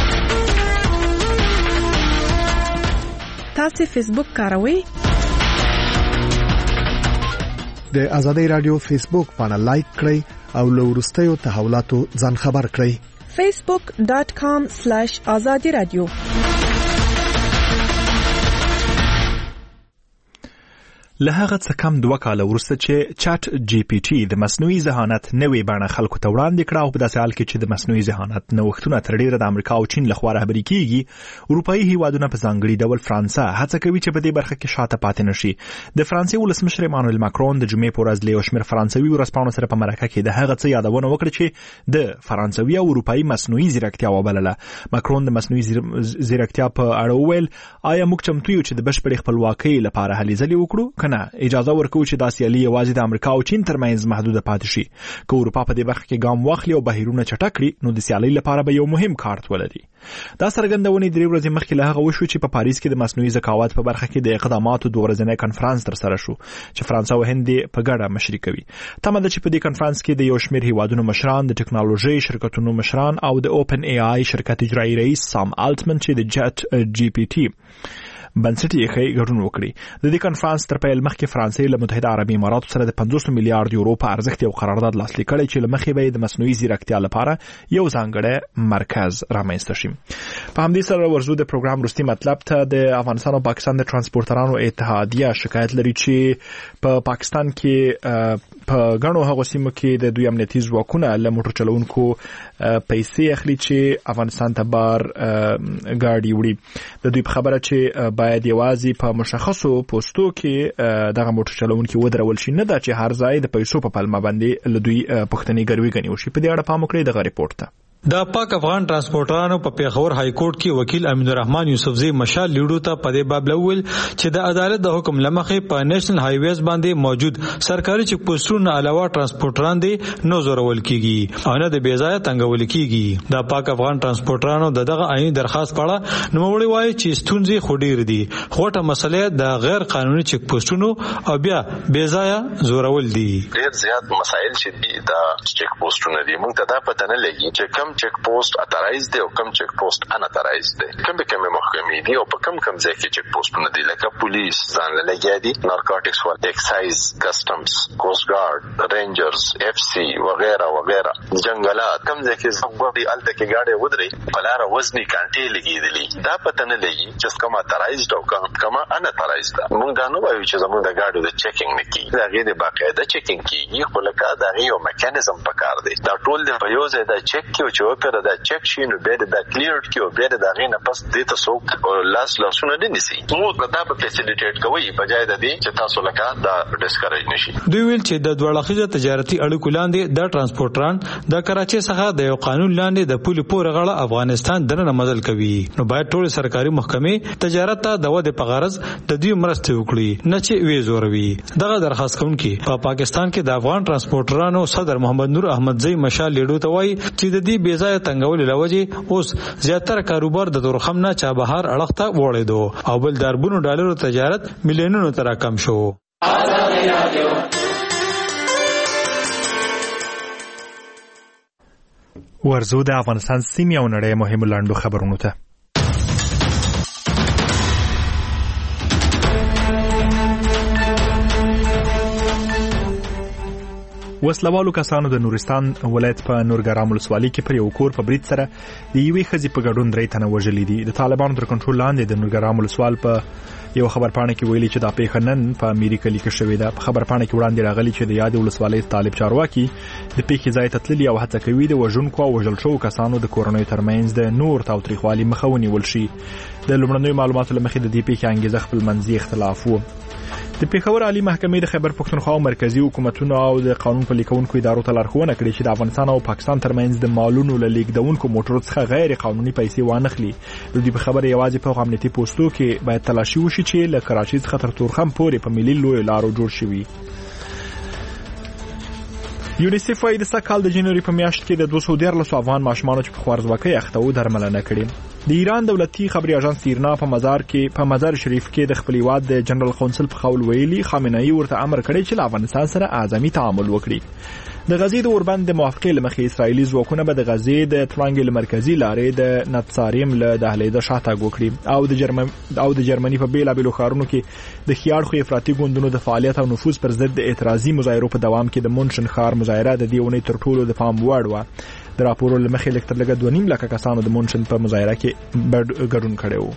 تاسو فیسبوک کاروئ؟ د ازادي رادیو فیسبوک باندې لایک کړئ او له وروستیو تحولاتو ځان خبر کړئ. facebook.com/azadi radio. له هغه څه کم 2 کاله وروسته چې چات جی پی ټي د مصنوعي ذهانت نوې بڼه خلکو ته وړاندې کړه او په داسې حال کې چې د مصنوعي ذهانت نوښتونه تر ډیره د امریکا او چین لخوا رهبري کیږي، اروپאי هیوادونه په ځانګړي ډول فرانسه هڅه کوي چې په دې برخه کې شاته پاتې نشي. د فرانسې ولسمشر ایمانوئل ماکرون د جمعې په ورځ له یو شمېر فرانسوي ورځپاڼو سره په مرکه کې د هغه څه یادونه وکړه چې د فرانسوي او اروپאי مصنوعي ځیرکتیا وبلله. ماکرون د مصنوعي ځیرکتیا په اړه وویل، آیا موږ چمتو یو چې د بشپړې خپلواکۍ لپاره هلې ځلې وکړو؟ کنه اجازه ورکو چې دا سیالي یوازې د امریکا او چین ترمنځ محدود پاتې شي. که اروپا په دې برخه کې ګام واخلي او بهیرونه چټک کړي، نو د سیالي لپاره به یو مهم کارت ولري. دا څرګندونه 3 ورځې مخکې له هغه وشو چې په پاریس کې د مصنوعي ذکاوت په برخه کې د اقداماتو 2 ورځنی کنفرانس تر سره شو چې فرانسه او هند په ګډه مشري کوي. تمه ده چې په دې کنفرانس کې د یو شمېر هیوادونو مشران، د ټکنالوژي شرکتونو مشران او د اوپن ای آی شرکت اجرایي رئیس سام الټمن چې د چات جی پی ټي بنسټ یې ښه ګډون وکړي. د دې کنفرانس تر پیل مخکې فرانسې له متحده عربي اماراتو سره د 500 میلیارډ یورو په ارزښت یو قرارداد لاسلیک کړی چې له مخې به د مصنوعي ځیرکتیا لپاره یو ځانګړی مرکز رامنځته شي. په همدې سره ورزو د پروګرام وروستي مطلب ته د افغانستان او پاکستان د ترانسپورټرانو اتحادیه شکایت لري چې په پاکستان کې په غنو هغه سیمو کې د دوی امنیتي ځواکونه له موټر چلوونکو پیسې اخلي چې افغانستان ته بار ګاډي وړي. د دوی په خبره چې باید یوازې په مشخصو پوسټو کې دغه موټر چلوونکي ودرول شي، نه دا چې هر ځای د پیسو په پلمه باندې له دوی پښتني ګروي غني وشي. په دې اړه پام وکړئ دغه ریپورت ته. د پاک افغان ترانسپورټرانو په پیښور های کورټ کې وکیل امین الرحمن یوسفزی مشال لیډو ته په دې باب لول چې د عدالت د حکم لمخې په نېشنل های ویز باندې موجود سرکاري چک پوسټونو علاوه ترانسپورټران دي نو زورول کیږي او نه د بیځایه تنګول کیږي. د پاک افغان ترانسپورټرانو دغه عیني درخواست پړه نو وړي وایي چې ستونزې خډیر دي، خوټه مسله د غیر قانوني چک پوسټونو او بیا بیځایه زورول دي. ډیر زیات مسایل چې دي د چک پوسټونو دي، موږ ته دا پته نه لګي چې کم چک پوسټ اترایز دی او کم چک پوسټ ان اترایز دی، کوم محکمې دي او په کم ځای کې چک پوسټونه دي، لکه پولیس ځان له لګیا دي، نارکوټکس ور ایکسایز، کسٹمز، کوست ګارد، رینجرز، اف سی وغیرہ وغیرہ، جنگلات، کم ځای کې زغوري الته کې گاډي ودري بلاره وزنی کانټي لګیدلی، دا پته نه لګي چې کومه اترایز او کومه ان اترایز ده. موږ دا نه وایو چې زموږ د گاډو د چیکینګ نه کیږي، دا غیر باقاعده چیکینګ کیږي، خو لکه دا یو میکانیزم پکار دی. دا ټول د یو ځای د چیک کې چې وکړه دا چک شي نو بیا دا کلیر کیو بیا دا غینه پس دې ته څوک لاسونه نه نیسي مو دا په فیسیلیټیټ کوي بجای د دې چې تاسو لکه دا ډیسکریج نشي. دوی ویل چې د دوړاخیزه تجارتي اړیکو لاندې د ترانسپورټران د کراچي څخه د یو قانون لاندې د پولي پور غړه افغانستان دننه مزل کوي نو باید ټول سرکاري محکمې تجارت ته د ودې په غرض د دوی مرسته وکړي نه چې وی زوروي. دغه درخواست کوونکي په پاکستان کې د افغان ترانسپورټرانو صدر محمد نور احمدزی مشال لیډو ته وایي چې د دې بې ځایه تنګول لوجه اوس زیاتره کاروبار د تورخم نه چابهار اړخ ته وړېدو او بل د اربونو ډالرو تجارت ملیونونو ته راکم شو. ورزو د افغانستان سیمې او نړۍ مهمو لاندو خبرونو ته. وسلوالو کسانو د نورستان ولایت په نورګرام ولسوالۍ کې پر یو کور په برید سره د یوې ښځې په ګډون 3 تنه وژلي دي. د طالبانو تر کنټرول لاندې د نورګرام ولسوال په یو خبرپاڼه کې ویلي چې دا پیښه نن په امیر کلی کې شوې ده. په خبرپاڼه کې وړاندې راغلي چې د یاد ولسوالۍ طالب چارواکي د پیښې ځای ته تللي او هڅه کوي د وژونکو او وژل شوو کسانو د کورنۍ ترمنځ د نور تاوتریخوالي مخه ونیول شي. د لومړنیو معلوماتو له مخې د دې پیښې انګیزه خپلمنځي اختلاف و. د پیښور عالی محکمې د خیبر پښتونخوا مرکزی حکومتونو او د قانون پلي کوونکو ادارو ته لارښوونه کړې چې د افغانستان او پاکستان ترمنځ د مالونو له لیږدونکو موټرو څخه غیر قانوني پیسې وانخلي. د دې په خبره یوازې په امنیتي پوسټو کې باید تلاشي وشي چې له کراچۍ څخه تر تورخم پورې په ملي لوی لارو جوړ شوي. یونیسف وايي د سکهال د جنوري په میاشت کې د 213 افغان ماشومانو چې په خوارزواکۍ اخته وو درملنه کړې. د ایران دولتي خبري اژانس ایرنا په مزار شریف کې د خپل هیواد د جنرال کونسل په قول ویلي خامنه‌ای ورته امر کړی چې له افغانستان سره اعظمي تعامل وکړي. د غزې د اوربند د موافقې لمخې اسرایلی ځواکونه به د غزې د ترانګل مرکزی لارې د نتساریم له دهلیزه شاتګ وکړي او د جرمني په بیلابېلو ښارونو کې د خیاړخو افراطي ګوندونو د فعالیت او نفوذ پر ضد د اعتراضي مظاهرو په دوام کې د مونشن ښار مظاهره د دې اونۍ تر ټولو د پام وړ وه. د راپورو له مخې لږ تر لږه 2.5 لکه کسانو د مونشن په مظاهره کې ګډون کړی و.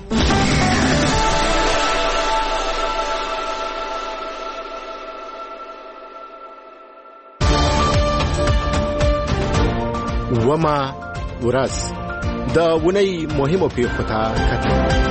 وما ورځ د ونی مهمو پیښو ته کتل.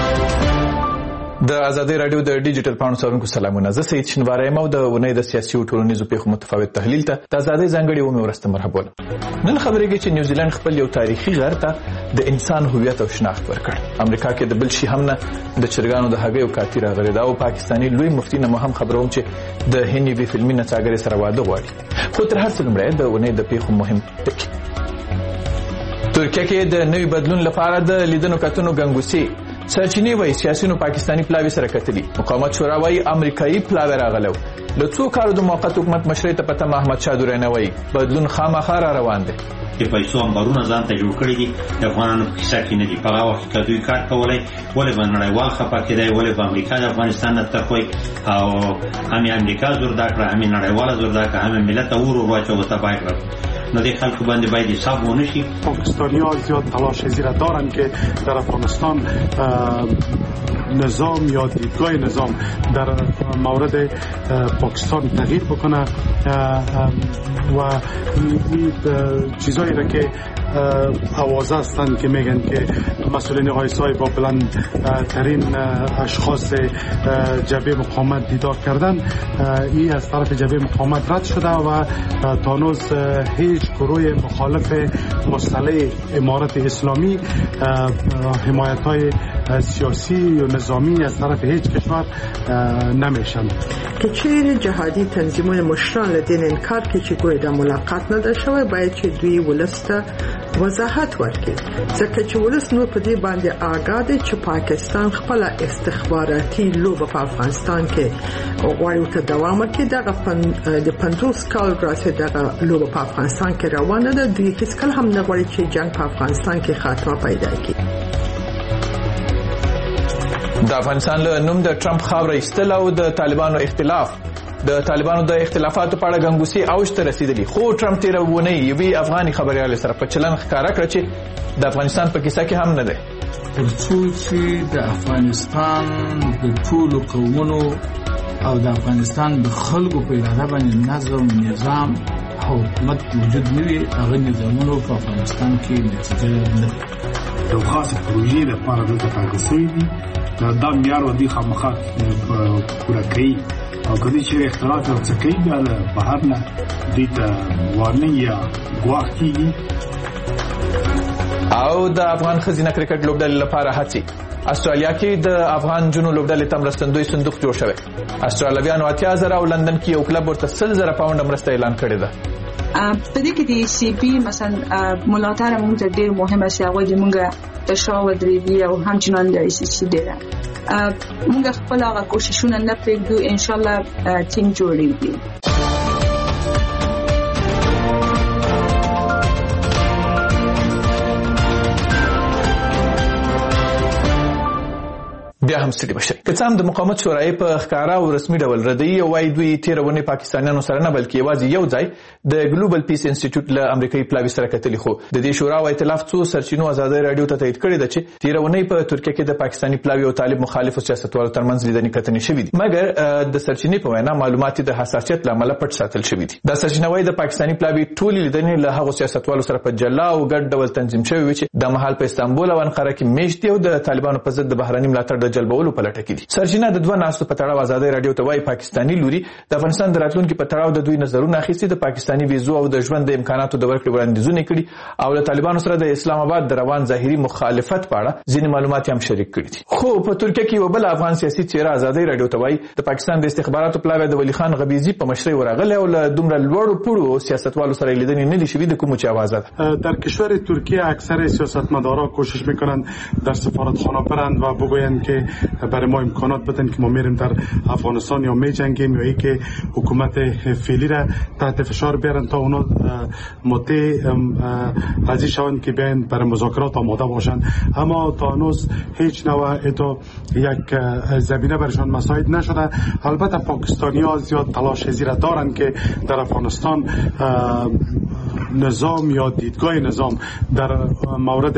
د ازادي رادیو د ډیجیټل پاڼو څارونکو سلامونه. زه سید شنواری یم او د ونې د سیاسي او ټولنیزو پیښو متفاوت تحلیل ته د ازادي ځانګړي و مې ورسته مرحبا. نن خبرېږي چې نیوزیلند خپل یو تاریخي غر ته د انسان هویت او شناخت ورکړ. امریکا کې د بل شي هم نه د چرګانو د هګیو کاتی راغلی دا او پاکستاني لوی مفتي نه هم خبروم چې د هندي وی فلمي نڅاګرې سره واده غواړي. خو تر هر څه لومړی د ونې د پیښو مهم ټکي. ترکیه کې د نوي بدلون لپاره د لیدنو کتنو ګنګوسي سرچینې وایي سیاسيونو پاکستاني پلاوی سره کتلي. مقاومت شورا وایي امریکایي پلاوی راغلو. له څو کارو د موقت حکومت مشرۍ ته پته احمد شاه درانه وایي بدلون خامخا را روان دی. د پیسو امبارونه ځان ته جوړ کړی دي د افغانانو په کیسه کې نه دي. په هغه وخت کې دوی کار کولای ولې به نړیوال خپه کېدای ولې به امریکا د افغانستان نه تخوي او هم امریکا زور دا کړ هم نړیوال زور دا کړ هم ملت اور واچو تبای کړ. نه دی خلکو باندې باید حساب ونه شي. پاکستانی‌ها زیاد تلاش زیرا دارن که در افغانستان نظام یا دیدگاه نظام در مورد پاکستان تغییر بکنه و این چیزایی را که آوازه هستند که میگن که مسئولین آیسای با بلند ترین اشخاص جبهه مقاومت دیدار کردن این از طرف جبهه مقاومت رد شده و تانوز هیچ گروه مخالف مسئله امارت اسلامی حمایت‌های سیاسی و نظامی از طرف هیچ کشور نمیشن. که چه جهادی تنظیمون مشران لدین انکار که چه گوی دا ملاقات نده شوی باید چه دوی ولست وضاحت ورکړي ځکه چې ولس نو په دې باندې آگاه دي چې پاکستان خپل استخباراتي لوبه په افغانستان کې غواړي ته دوام ورکړي. د 50 کال راځي دغه لوبه په افغانستان کې روانه ده. دوی هیڅ کله هم نه غواړي چې جنگ په افغانستان کې خاتمه پیدا کړي. د افغانستان له نوم د ټرمپ خاوره ایستل او د طالبانو اختلاف د طالبانو د اختلافاتو په اړه ګنګوسي اوج ته رسیدلی. خو ټرمپ تیرونه یوې افغاني خبريال سره په چلن ښکارا کړ چې د افغانستان په کیسه کې هم نه ده. ترڅو چې د افغانستان د ټولو قومونو او د افغانستان د خلکو په اراده باندې نظم نظام او حکومت وجود نه وي هغه نظامونو په افغانستان کې نتیجه نه یو خاصه پروژې لپاره دلته ټاکل شوې دي دا معیار ودی خامخا پوره کوي او کله چې اختلاف او څه کوي بیا بهر نه دې ته وارننګ یا ګواښ کیږي. او د افغان خزینه کرکټ لوبډلې لپاره هڅې استرالیا کې د افغان جنو لوبډلې ته مرستندوی صندوق جوړ شوی. استرالیایانو 80,000 او لندن کې یو کلب ورته 100,000 پاونډ مرسته اعلان کړې ده. په دې کې د سی پی مثلا ملاتړ موږ ته ډېر مهمه سي هغه د موږ تشاور دی او همچنان د سی سی ډیره موږ خپل هغه کوششونه نه پرېږدو ان شاء الله ټیم جوړېږي. بیا هم ستړي بشي که څه هم د مقاومت شورای په ښکارا او رسمي ډول ردی او وايي دوی تیرونه پاکستانیانو سره نه بلکې یوازې یو ځای د ګلوبل پیس انسټیټیوټ له امریکایي پلاوي سره کتلی خو د دې شورا او ائتلاف څو سرچینو آزادۍ رادیو ته تایید کړی ده چې تیرونه په ترکیه کې د پاکستاني پلاوي او طالب مخالفو سیاستوالو ترمنځ لیدنې کتنې شوې دي مګر د سرچینې په وینا معلومات د حساسیت لامل پټ ساتل شوې دي. د سرچینوي د پاکستاني پلاوي ټول لیدنې له هغو سیاستوالو سره په جلا او ګډ ډول تنظیم شوې وي چې د مهال په استانبول او انقره کې میشتي او د طالبانو په ضد د بهرني ملاتړ د جلبولو په لټه کې دي. سرچینه د دوه ناستو په تړاو آزادۍ رادیو ته وايي پاکستاني لوري د افغانستان د راتلونکو په تړاو د دوی نظرونه اخیستي د پاکستاني ویزو او د ژوند د امکاناتو د ورکړې وړاندیزونه کړي او له طالبانو سره د اسلام آباد د روان ظاهري مخالفت په اړه ځینې معلومات هم شریک کړي دي. خو په ترکیه کې یو بل افغان سیاسي څیره آزادۍ رادیو ته وايي د پاکستان د استخباراتو پلاوی د ولی خان غبیزي په مشرۍ ورغله او له دومره لوړو پوړو سیاستوالو سره لیدنې نه دي شوې د کوم چې आवाज ده. در کشور ترکیه اکثر سیاستمدارا کوشش میکنند در سفارتخانه برند و بگویند که برای ما امکانات بدن که ما میریم در افغانستان یا میجنگیم یا اینکه حکومت فعلی را تحت فشار بیارن تا اونا مطیع راضی شوند که بیاین برای مذاکرات آماده باشند اما تا هنوز هیچ نوع یک زمینه برشان مساعد نشده. البته پاکستانی ها زیاد تلاش زیر دارند که در افغانستان نظام یا دیدگاه نظام در مورد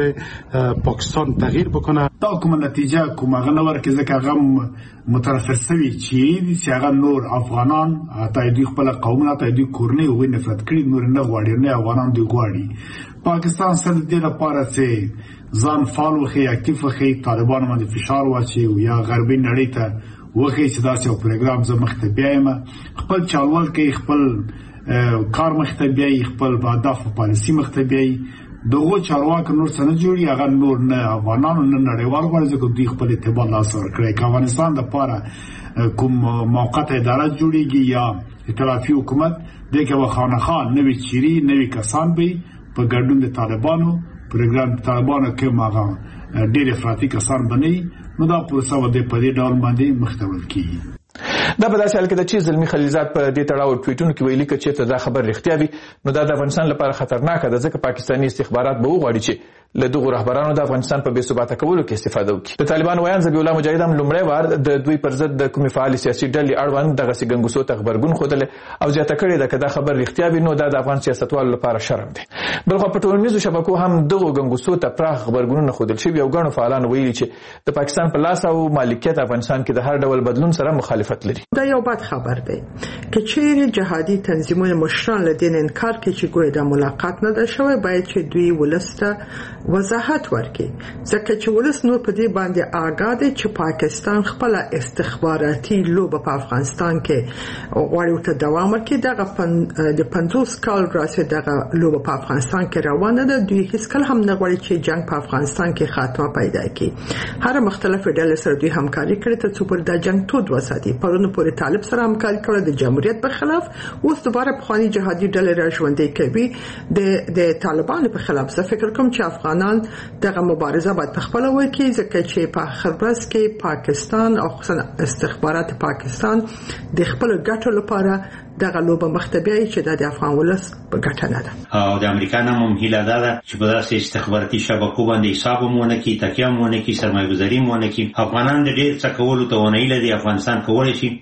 پاکستان تغییر بکنه. دا کوم نتیجه کوم غنور کې ځکه غم مترفر سوي چې هغه نور افغانان ته دوی خپل قومونه ته دوی کورنۍ او نفرت کړي نور نه غواړي نه افغانان دوی غواړي پاکستان سره د لپاره چې ځان فعال وخی اکټیو وخی طالبان باندې فشار واچي او یا غربي نړۍ ته وخی چې دا یو پروګرام زمخته بیایم خپل چالوال کې خپل کار مختبیای خپل هدف او پالیسی مختبیای دغه چارواکو نور څنګه جوړي هغه نور نه افغانانو نه نړیوال غواړي چې دوی خپل اعتبار لاس ورکړي که افغانستان د پاره کوم موقت اداره جوړیږي یا ائتلافي حکومت دغه وخانخان نوې چيري نوې کسان به په ګډون د طالبانو پروګرام طالبانو کې ماغه ډېر افراطي کسان بنئ نو دا پروسه و د پدې ډول باندې مختول کیږي. دا په داسې حال کې د چې زلمی خلیلزاد په دې تړاو ټویټونو کې ویلي چې ته دا خبر رښتیا وي نو دا د افغانستان لپاره خطرناک ده ځکه پاکستاني استخبارات به وغواړي چې له دغه رهبرانو د افغانستان په بې ثباته کولو کې استفاده وکړي. د طالبان ویان ذبیح الله مجاهد هم لومړی وار د دوی پر ضد د کومې فعال سیاسي ډلې اړوند دغه سګنګوسو ته خبرګون خوده او زیاته کړې ده که دا خبر رښتیا وي نو دا د افغان سیاستوالو لپاره شرم دی. بلخو په ټولنیزو شبکو هم دغه ګنګوسو ته پراخ خبرګونونه خوده شوي او ګڼو فعالانو ویلي چې د پاکستان په لاس او مالکیت افغانستان کې د هر ډول بدلون سره مخالفت لري. دا یو بد خبر دی که چیرې جهادي تنظیمونه مشران له دین انکار کوي چې ګویا د ملاقات نه ده شوی باید چې دوی ولسته وضاحت ورکړي ځکه چې ولس نور په دې باندې آگاه دی چې پاکستان خپل استخباراتي لوبه په افغانستان کې غواړي ته دوام ورکړي دغه د 50 کال راځي دغه لوبه په افغانستان کې روانه ده دوی هیڅ کله هم نه غواړي چې جنگ په افغانستان کې خاتمه پیدا کړي. هر مختلفه ډلې سره دوی همکاري کړې تر څو پر د جنگ تود وساتي. پرونه پورې طالب سره همکاري کړې د جمهوریت په خلاف اوس دوباره پخوانی جهادي ډلې را ژوندۍ کوي د طالبانو په خلاف. زه فکر کوم چې افغانان دغه مبارزه باید په خپل وکړي ځکه چې په آخر ورځ کې پاکستان او خصوصا استخبارات پاکستان د خپل ګټو لپاره دغه لوبه مختبیای چې د افغان ولس په ګټه نه ده. او د امریکا نوم هیله ده چې په داسې استخباراتي شبکو باندې حساب مونه کی تکیه مونه کی سرمایه‌گذاري مونه کی افغانان د ډیر څه کولو ته ونه لري. افغانستان کولای شي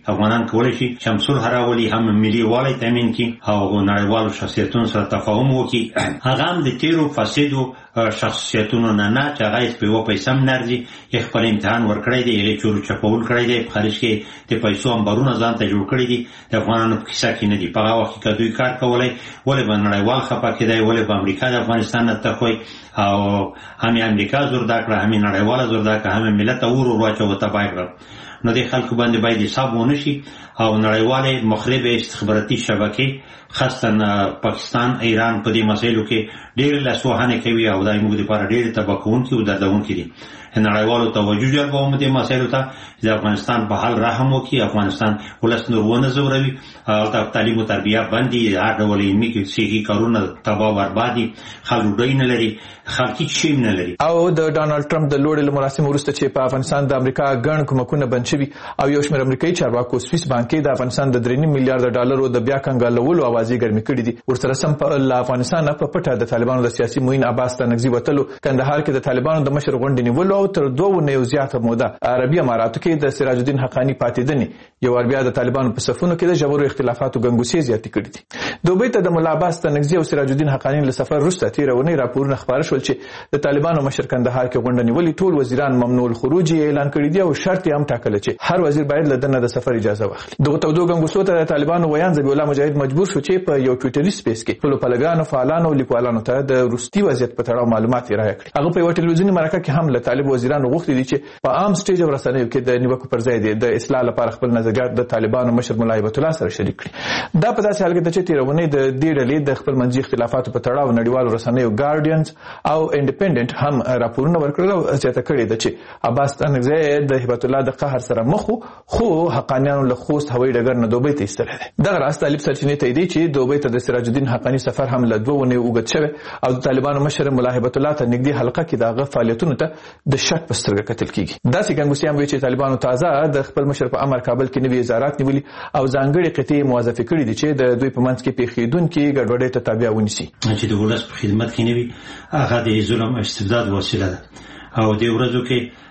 چې صلح راولي، هم ملي والي تامین کی او نړیوالو شخصیتونو سره تفاهم وکړي. هغه هم د تیرو فسادو شخصیتونو نه چې هغه په یو پیسې هم نرځي خپل امتحان ورکړی دی، یې چور چپول کړی دی، خارج کې د پیسو امبارونه ځان ته جوړ کړی دي. د افغانانو په کیسه کې نه دی. په هغه وخت کې دوی کار کولای ولې به نړیوال خپه کېدای، ولې به امریکا د افغانستان نه تخوي او هم امریکا زور دا کړه، هم نړیوال زور دا کړه، هم ملت اور واچو تبای کړ. نو د خلکو باندې باید حساب ونه شي او نړیوال مخرب استخباراتي شبکې خاصه پاکستان ایران په دې مسایلو کې ډېر لاسوهانه کوي او دای موږ لپاره ډېر تباکونکي او دردونکي دي. نړیوالو توجه جلبوم دې مسایلو ته د افغانستان په حال رحم وکړي. افغانستان ولس نورونه زوروي او تعلیم او تربیه باندې هر ډول علمي کې صحیح کارونه تباہ بربادي، خلک ډوډۍ نه لري، خلک هیڅ نه لري. او د ډانلډ ټرمپ د لوړې مراسم وروسته چې په افغانستان د امریکا ګڼ کومکونه بند شوي او یو شمېر امریکایي چارواکو سویس بانک د افغانستان د 3.5 میلیارډ ډالرو د بیا کنګالولو اوازې ګرمې کړې دي. ورسره سم په افغانستان په پټه د طالبانو د سیاسي معین عباس تنگزي وتلو، کندهار کې د طالبانو د مشر غونډې نیولو او تر 2 نه زیاته موده عربي اماراتو کې د سراج الدین حقانی پاتېدنې یو بیا د طالبانو په صفونو کې د ژورو اختلافاتو ګنګوسې زیاتې کړې دي. دوبۍ ته د مولا عباس تنگزي او سراج الدین حقانی له سفر وروسته تیرونه راپورونه خبر شول چې د طالبانو مشر کندهار کې غونډه نیولې، ټول وزیران ممنوع الخروج اعلان کړی دی او شرط هم ټاکل چې هر وزیر باید له دنه د سفر اجازه واخلي. دغه تودو ګنګوسو ته طالبانو ویان ذبیح الله مجاهد مجبور شو چې په یو ټویټري سپیس کې خپل پلګانو فعالانو او لیکوالانو ته د روسي وضعیت په تړاو معلومات راغی کړي. هغه په یو ټلویزیوني مرکه کې هم له طالب وزیرانو غوښتي دي چې په عام سټیج ورسنیو کې د نیوکو پر ځای دی د اصلاح لپاره خپل نظریات د طالبانو مشر مولا هیبت الله سره شریک کړي. دا په داسې حال کې چې تیرونه د دې ډلې د خپل منځي اختلافاتو په تړاو نړیوالو رسنیو ګارډینز او انډیپندنت هم راپورونه ورکړل او ځکه کړي د چې عباس تنگزي د هیبت الله د قهر سره مخ خو حقانیانو له خوست هوایي ډګر نه دوبۍ ته ایستل دي. دغه راست طالب سرچینې ته دی چې دوبۍ ته د سراج الدین حقانی سفر هم له 2 نه اوږد شوی او د طالبانو مشر مولا هیبت الله ته نږدې حلقه کې دغه فعالیتونو ته د شک په سترګه کتل کیږي. داسې ګنګوسې هم وی چې طالبانو تازه د خپل مشر په امر کابل کې نوي وزارت نیولي او ځانګړي قطعي موظفه کړي دي چې د دوی په منځ کې پیښیدونکي ګډوډۍ ته تابع ونیسي. چې د ولس په خدمت کې نوي هغه د ظلم استبداد وسیله ده او د ورځو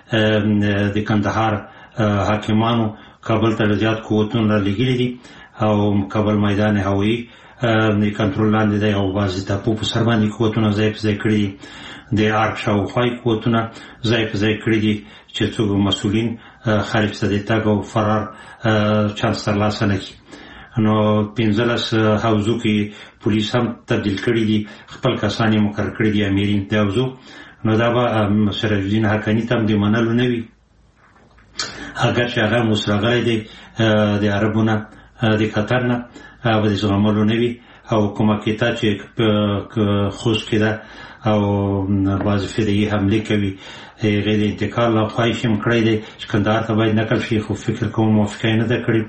کې د کندهار حاکمانو کابل ته زیات قوتونه لګیلي دي او کابل میدان هوایی د کنټرول لاندې دی او بعضې ټاپو په سر باندې قوتونه ځای په ځای کړي دي. د ارګ شاوخوا قوتونه ځای په ځای کړي دي چې څوک مسؤلین خارج ته د تګ او فرار چانس ترلاسه نه کړي. نو 15 حوزو کې پولیس هم تبدیل کړي دي، خپل کسان یې مقرر کړي دي امیرین د حوزو. نو دا به سراج الدین حقانی ته هم د منلو نه وي، اگر چې هغه مسرغلی دی د عربونه د قطر نه به د زغملو نه وي او کومه کیتا چې خوست کې ده او بعضې فدایي حملې کوي هغې د انتقال له خواهش هم کړی دی چې کندهار ته باید نقل شي، خو فکر کوم موافقه یې نه ده کړې.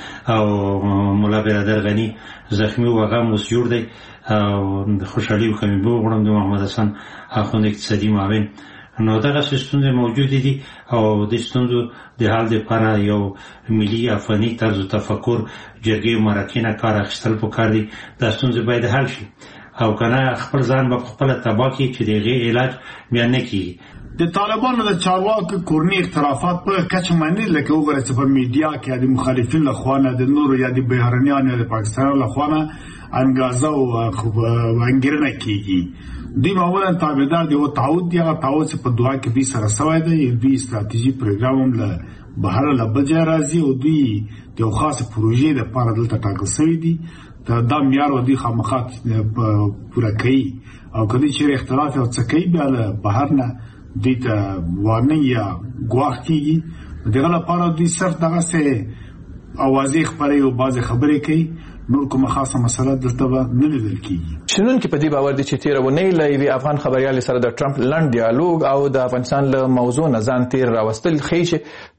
او مولا برادر غني زخمی و هغه هم اوس جوړ دی او خوشحالي وکړم وغواړم د محمد حسن اخوند اقتصادي معاون. نو دغه ستونزې موجودې دي او د ستونزو د حل لپاره یو ملي افغاني طرز تفکر جرګې مرکې نه کار اخیستل پکار دي. دا ستونزې باید حل شي او کنه خپل ځان به خپله تباه کړي چې د هغې علاج بیا نه کېږي. د طالبانو د چارواکو کورني اختلافات په کچه باندې لکه وګورئ چې په میډیا کې د مخالفین لخوا نه د نورو یا د بهرنیانو یا د پاکستان لخوا نه انګازه او انګیرنه کیږي. دوی معمولا تابعدار دی او تعهد دی، هغه تعهد چې په دعا کې دوی سره سوی دی. دوی استراتیژي پروګرام هم له بهر له بجا راځي او دوی د یو خاص پروژې لپاره دلته ټاکل شوي دي. دا معیار و دوی خامخا پوره کوي او کله چې اختلاف او څه کوي بیا له بهر نه دوی ته وارننګ یا ګواښ کیږي. دغه لپاره دوی صرف دغسې اوازې خپروي او بعضې خبرې کوي، نور کومه خاصه مسله دلته به نه لیدل کیږي. شنونکي په دې باور دي چې تېره اونۍ له یوې افغان خبریالې سره د ټرمپ لنډ ډیالوګ او د افغانستان له موضوع نه ځان تېر راوستل ښیي چې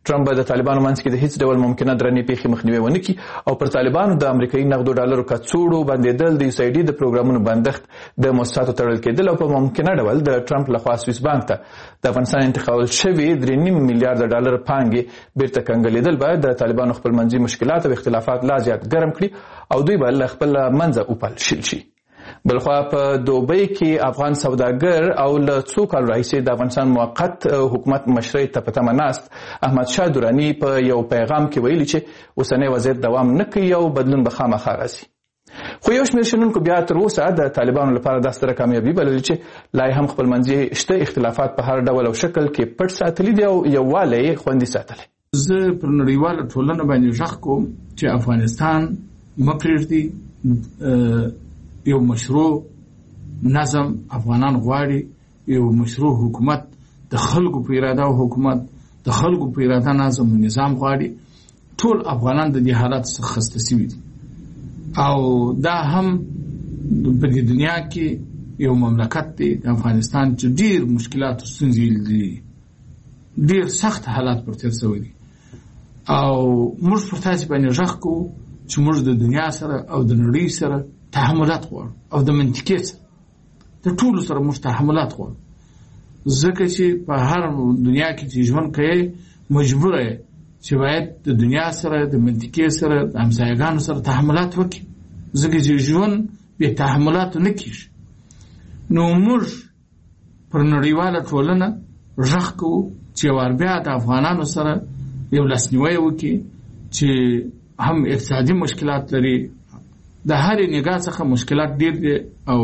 ټرمپ به د طالبانو منځ کې د هیڅ ډول ممکنه درنې پیښې مخنیوي ونه کړي او پر طالبانو د امریکایي نغدو ډالرو کڅوړو بندېدل، د USAID د پروګرامونو بندښت، د مؤسساتو تړل کېدل او په ممکنه ډول د ټرمپ لخوا سویس بانک ته د افغانستان انتقال شوي 3.5 میلیارډ ډالر پانګې بیرته کنګلېدل به د طالبانو خپل منځي مشکلات او اختلافات لا زیات ګرم کړي او دوی به له خپل منځه وپلشل شي. بلخوا په دوبۍ کې افغان سوداګر او له څو کال راهیسې د افغانستان موقت حکومت مشرۍ ته په تمه ناست احمد شاه دراني په یو پیغام کې ویلي چې اوسنی وضعیت دوام نه کوي او بدلون به خامخا راځي. خو یو شمېر شنونکو بیا تر اوسه د طالبانو لپاره دا ستره کامیابي بللې چې لا هم خپل منځي شته اختلافات په هر ډول او شکل کې پټ ساتلي دي او یووالی یې خوندي ساتلی. زه پر نړیواله ټولنه باندې غږ کوم چې افغانستان مه پرېږدي، یو مشروع نظم افغانان غواړي، یو مشروع حکومت د خلکو په اراده او حکومت د خلکو په اراده نظم او نظام غواړي. ټول افغانان د دې حالت څخه خسته شوي دي او دا هم په دې دنیا کې یو مملکت دی د افغانستان چې ډیر مشکلات او ستونزې لري، ډیر سخت حالات پر تیر شوي دي او موږ پر تاسو باندې غږ کوو چې موږ د دنیا سره او د نړۍ سره تحملات غواړو او د منطقې سره د ټولو سره موږ تحملات غواړو، ځکه چې په هر دنیا کې چې ژوند کوي مجبور یې چې باید د دنیا سره د منطقې سره د همسایګانو سره تحملات وکړي، ځکه چې ژوند بې تحملاتو نه کېږي. نو موږ پر نړیواله ټولنه غږ کوو چې یو وار بیا د افغانانو سره یو لاسنیوی وکړي چې هم اقتصادي مشکلات لري، د هرې نگاه څخه مشکلات ډیر دي او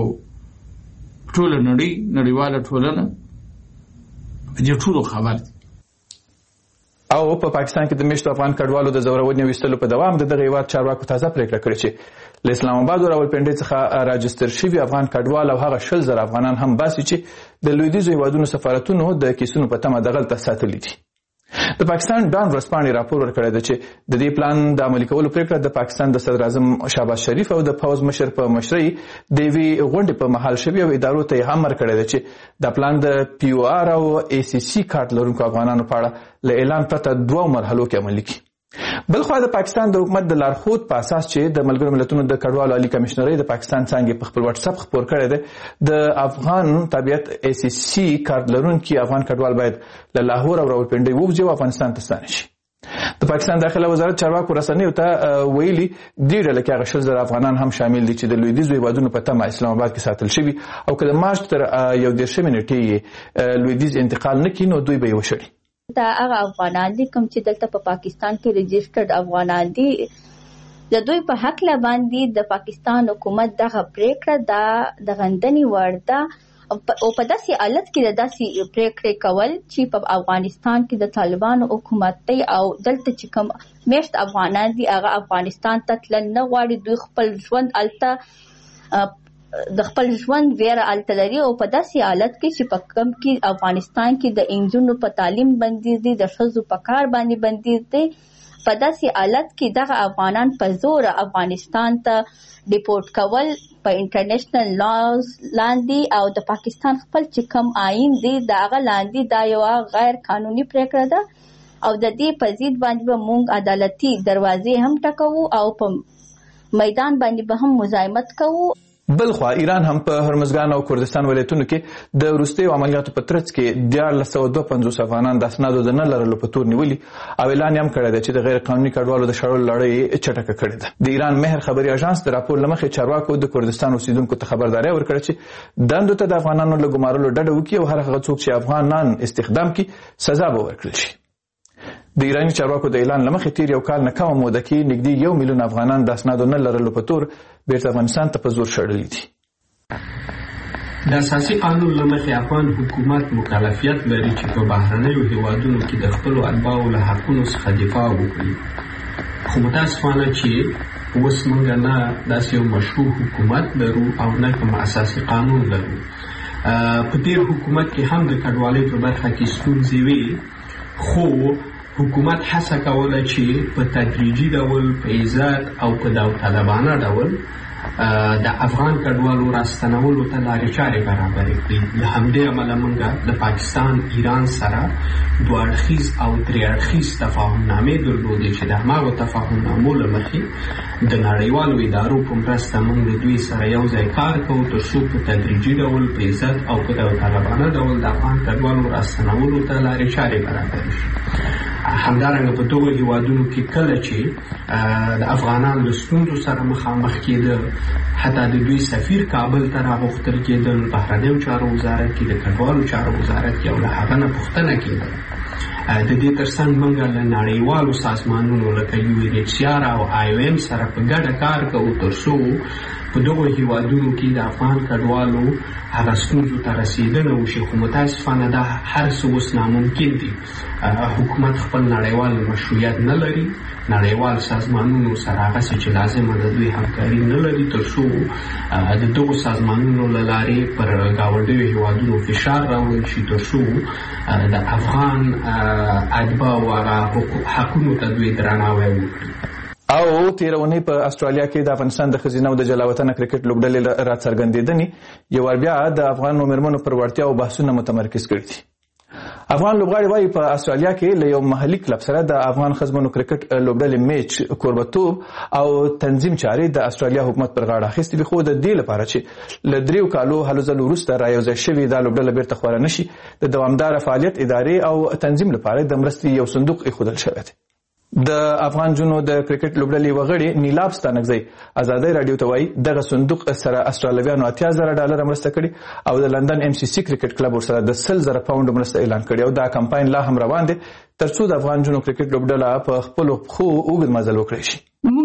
ټول نړیواله ټولنه په دې ټولو خبر دي. او په پاکستان کې د میشتو افغان کډوالو د زورونې ویستلو په دوام د دغه هیواد چارواکو تازه پریکړه کړې چې له اسلام آباد او راولپنډۍ څخه راجستر شوي افغان کډوال او هغه 20,000 افغانان هم باسي چې د لویدیځو هیوادونو سفارتونو د کیسونو په تمه دغلته ساتلي دي. د پاکستان ډان ورځپاڼې راپور ورکړی دی چې د دې پلان د عملي کولو پریکړه د پاکستان د صدر اعظم شهباز شریف او د پوځ مشر په مشرۍ د یوې غونډې په مهال شوي او ادارو ته یې امر کړی دی چې دا پلان د POR او ACC کارت لرونکو افغانانو په اړه له اعلان پرته 2 مرحلو کې عملي کړي. بلخوا د پاکستان د حکومت د لارښود په اساس چې د ملګرو ملتونو د کډوالو عالی کمشنرۍ د پاکستان څانګې په خپل واتس اپ خبر کړی دی د افغان تابعیت ACC کارت لرونکي افغان کډوال باید له لاهور او راولپنډۍ ووځي او افغانستان ته ستانه شي. د پاکستان داخله وزارت چارواکو رسنیو ته ویلي دې ډله کې هغه 20,000 افغانان هم شامل دي چې د لویدیځو هیوادونو په تمه اسلام آباد کې ساتل شوي او که د مارچ تر 11 نیټې لویدیځ انتقال نه کړي نو دوی به یې وشړي. دا هغه افغانان دي کوم چې دلته په پاکستان کې رجسټرډ افغانان دي، د دوی په حق باندې د پاکستان حکومت دغه پریکړه د غندنې وړ ده او په داسې حالت کې د داسې پریکړې کول چې په افغانستان کې د طالبانو حکومت دی او دلته چې کوم میشت افغانان دي هغه افغانستان ته تلل نه غواړي، دوی خپل ژوند الته د خپل ژوند ویره الته لري او په داسې حالت کې چې په کوم کې افغانستان کې د انجونو په تعلیم بندیز دي، د ښځو په کار باندې بندیز دي، په داسې حالت کې دغه افغانان په زور افغانستان ته ډیپورټ کول په انټرنیشنل لاز لاندې او د پاکستان خپل چې کوم آئین دی دا هغه لاندې دا یو غیر قانوني پریکړه ده او د دې په ضد باندې به موږ عدالتي دروازې هم ټکوو او په میدان باندې به هم مزاحمت کوو. بلخوا ایران هم په هرمزګان او کردستان ولایتونو کې د وروستیو عملیاتو په ترڅ کې 1452 افغانان د اسنادو د نه لرلو په تور نیولي او اعلان هم کړی دی چې د غیر قانوني کډوالو د شړلو لړۍ چټکه کړې ده. د ایران مهر خبري اژانس د راپور لمخې چارواکو د کردستان اوسیدونکو ته خبرداري ورکړه چې دندو ته د افغانانو له ګمارلو ډډه وکړي او هر هغه څوک چې افغانان استخدام کړي سزا به ورکړل شي. د ایرانی چارواکو د اعلان لمخې تیر یو کال نه کمه موده کې نږدې 1 میلیون افغانان د اسنادو نه لرلو په تور بیرته افغانستان ته په زور شړلي دي. د اساسي قانون لمخې افغان حکومت مکلفیت لري چې په بهرنیو هیوادونو کې د خپلو اتباعو له حقونو څخه دفاع وکړي، خو متاسفانه چې اوس موږ نه داسې یو مشروع حکومت لرو او نه کوم اساسي قانون لرو. په دې حکومت کې هم د کډوالۍ په برخه کې ستونزې وي، خو حکومت هڅه کوله چې په تدریجي ډول په عزت او په داوطلبانه ډول د افغان کډوالو راستنولو ته لارې چارې برابرې کړي. له همدې امله موږ د پاکستان ایران سره دوه اړخیز او درې اړخیز تفاهمنامې درلودې چې د هماغو تفاهمنامو له مخې د نړیوالو ادارو په مرسته موږ د دوی سره یو ځای کار کوو تر څو په تدریجي ډول په عزت او په داوطلبانه ډول د افغان کډوالو راستنولو ته لارې چارې برابرې شي. همدارنګه په دغو هیوادونو کې کله چې د افغانان له ستونزو سره مخامخ کېدل، حتی د دوی سفیر کابل ته راغوښتل کېدل، بهرنیو چارو وزارت کې د کډوالو چارو وزارت کې او له هغه نه پوښتنه کېدل. د دې ترڅنګ موږ له نړیوالو سازمانونو لکه UNHCR او IOM سره په ګډه کار کوو تر څو په دغو هیوادونو کې د افغان کډوالو هغه ستونزو ته رسېدنه وشي. خو متاسفانه دا هر څه اوس ناممکن دي. حکومت خپل نړیوال مشروعیت نه لري، نړیوال سازمانونو سره هغسې چې لازمه د دوی همکاري نه لري تر څو د دغو سازمانونو له لارې پر ګاونډیو هیوادونو فشار راوړل شي تر څو د افغان اتباعو هغه حقونو ته دوی درناوی وکړي. او تیر اونۍ په استرالیا کې د افغانستان د ښځینه او د جلاوطنه کرکټ لوبډلې راڅرګندېدنې یو وار بیا د افغان مېرمنو پر وړتیاو بحثونه متمرکز کړي دي. افغان لوبغاړي وايي په استرالیا کې له یو محلي کلب سره د افغان ښځمنو کرکټ لوبډلې میچ کوربتوب او تنظیم چارې د استرالیا حکومت پر غاړه اخیستې دي، خو د دې لپاره چې له 3 کالو هلو ځلو وروسته رايوځای شوې دا لوبډله بیرته خپاره نشي د دوامداره فعالیت ادارې او تنظیم لپاره د مرستې یو صندوق ایښودل شوی دی. د افغان جنو د کرکټ لوبډلې وغړي نیلاب ستانکزی ازادي رادیو ته وایي دغه صندوق سره استرالیویانو $80,000 مرسته کړي او د لندن MCC کرکټ کلب ورسره د $100,000 مرسته اعلان کړي او دا کمپاین لا هم روان دی ترڅو د افغان جنو کرکټ لوبډله په خپل خو اوږد مزل وکړي شي. موږ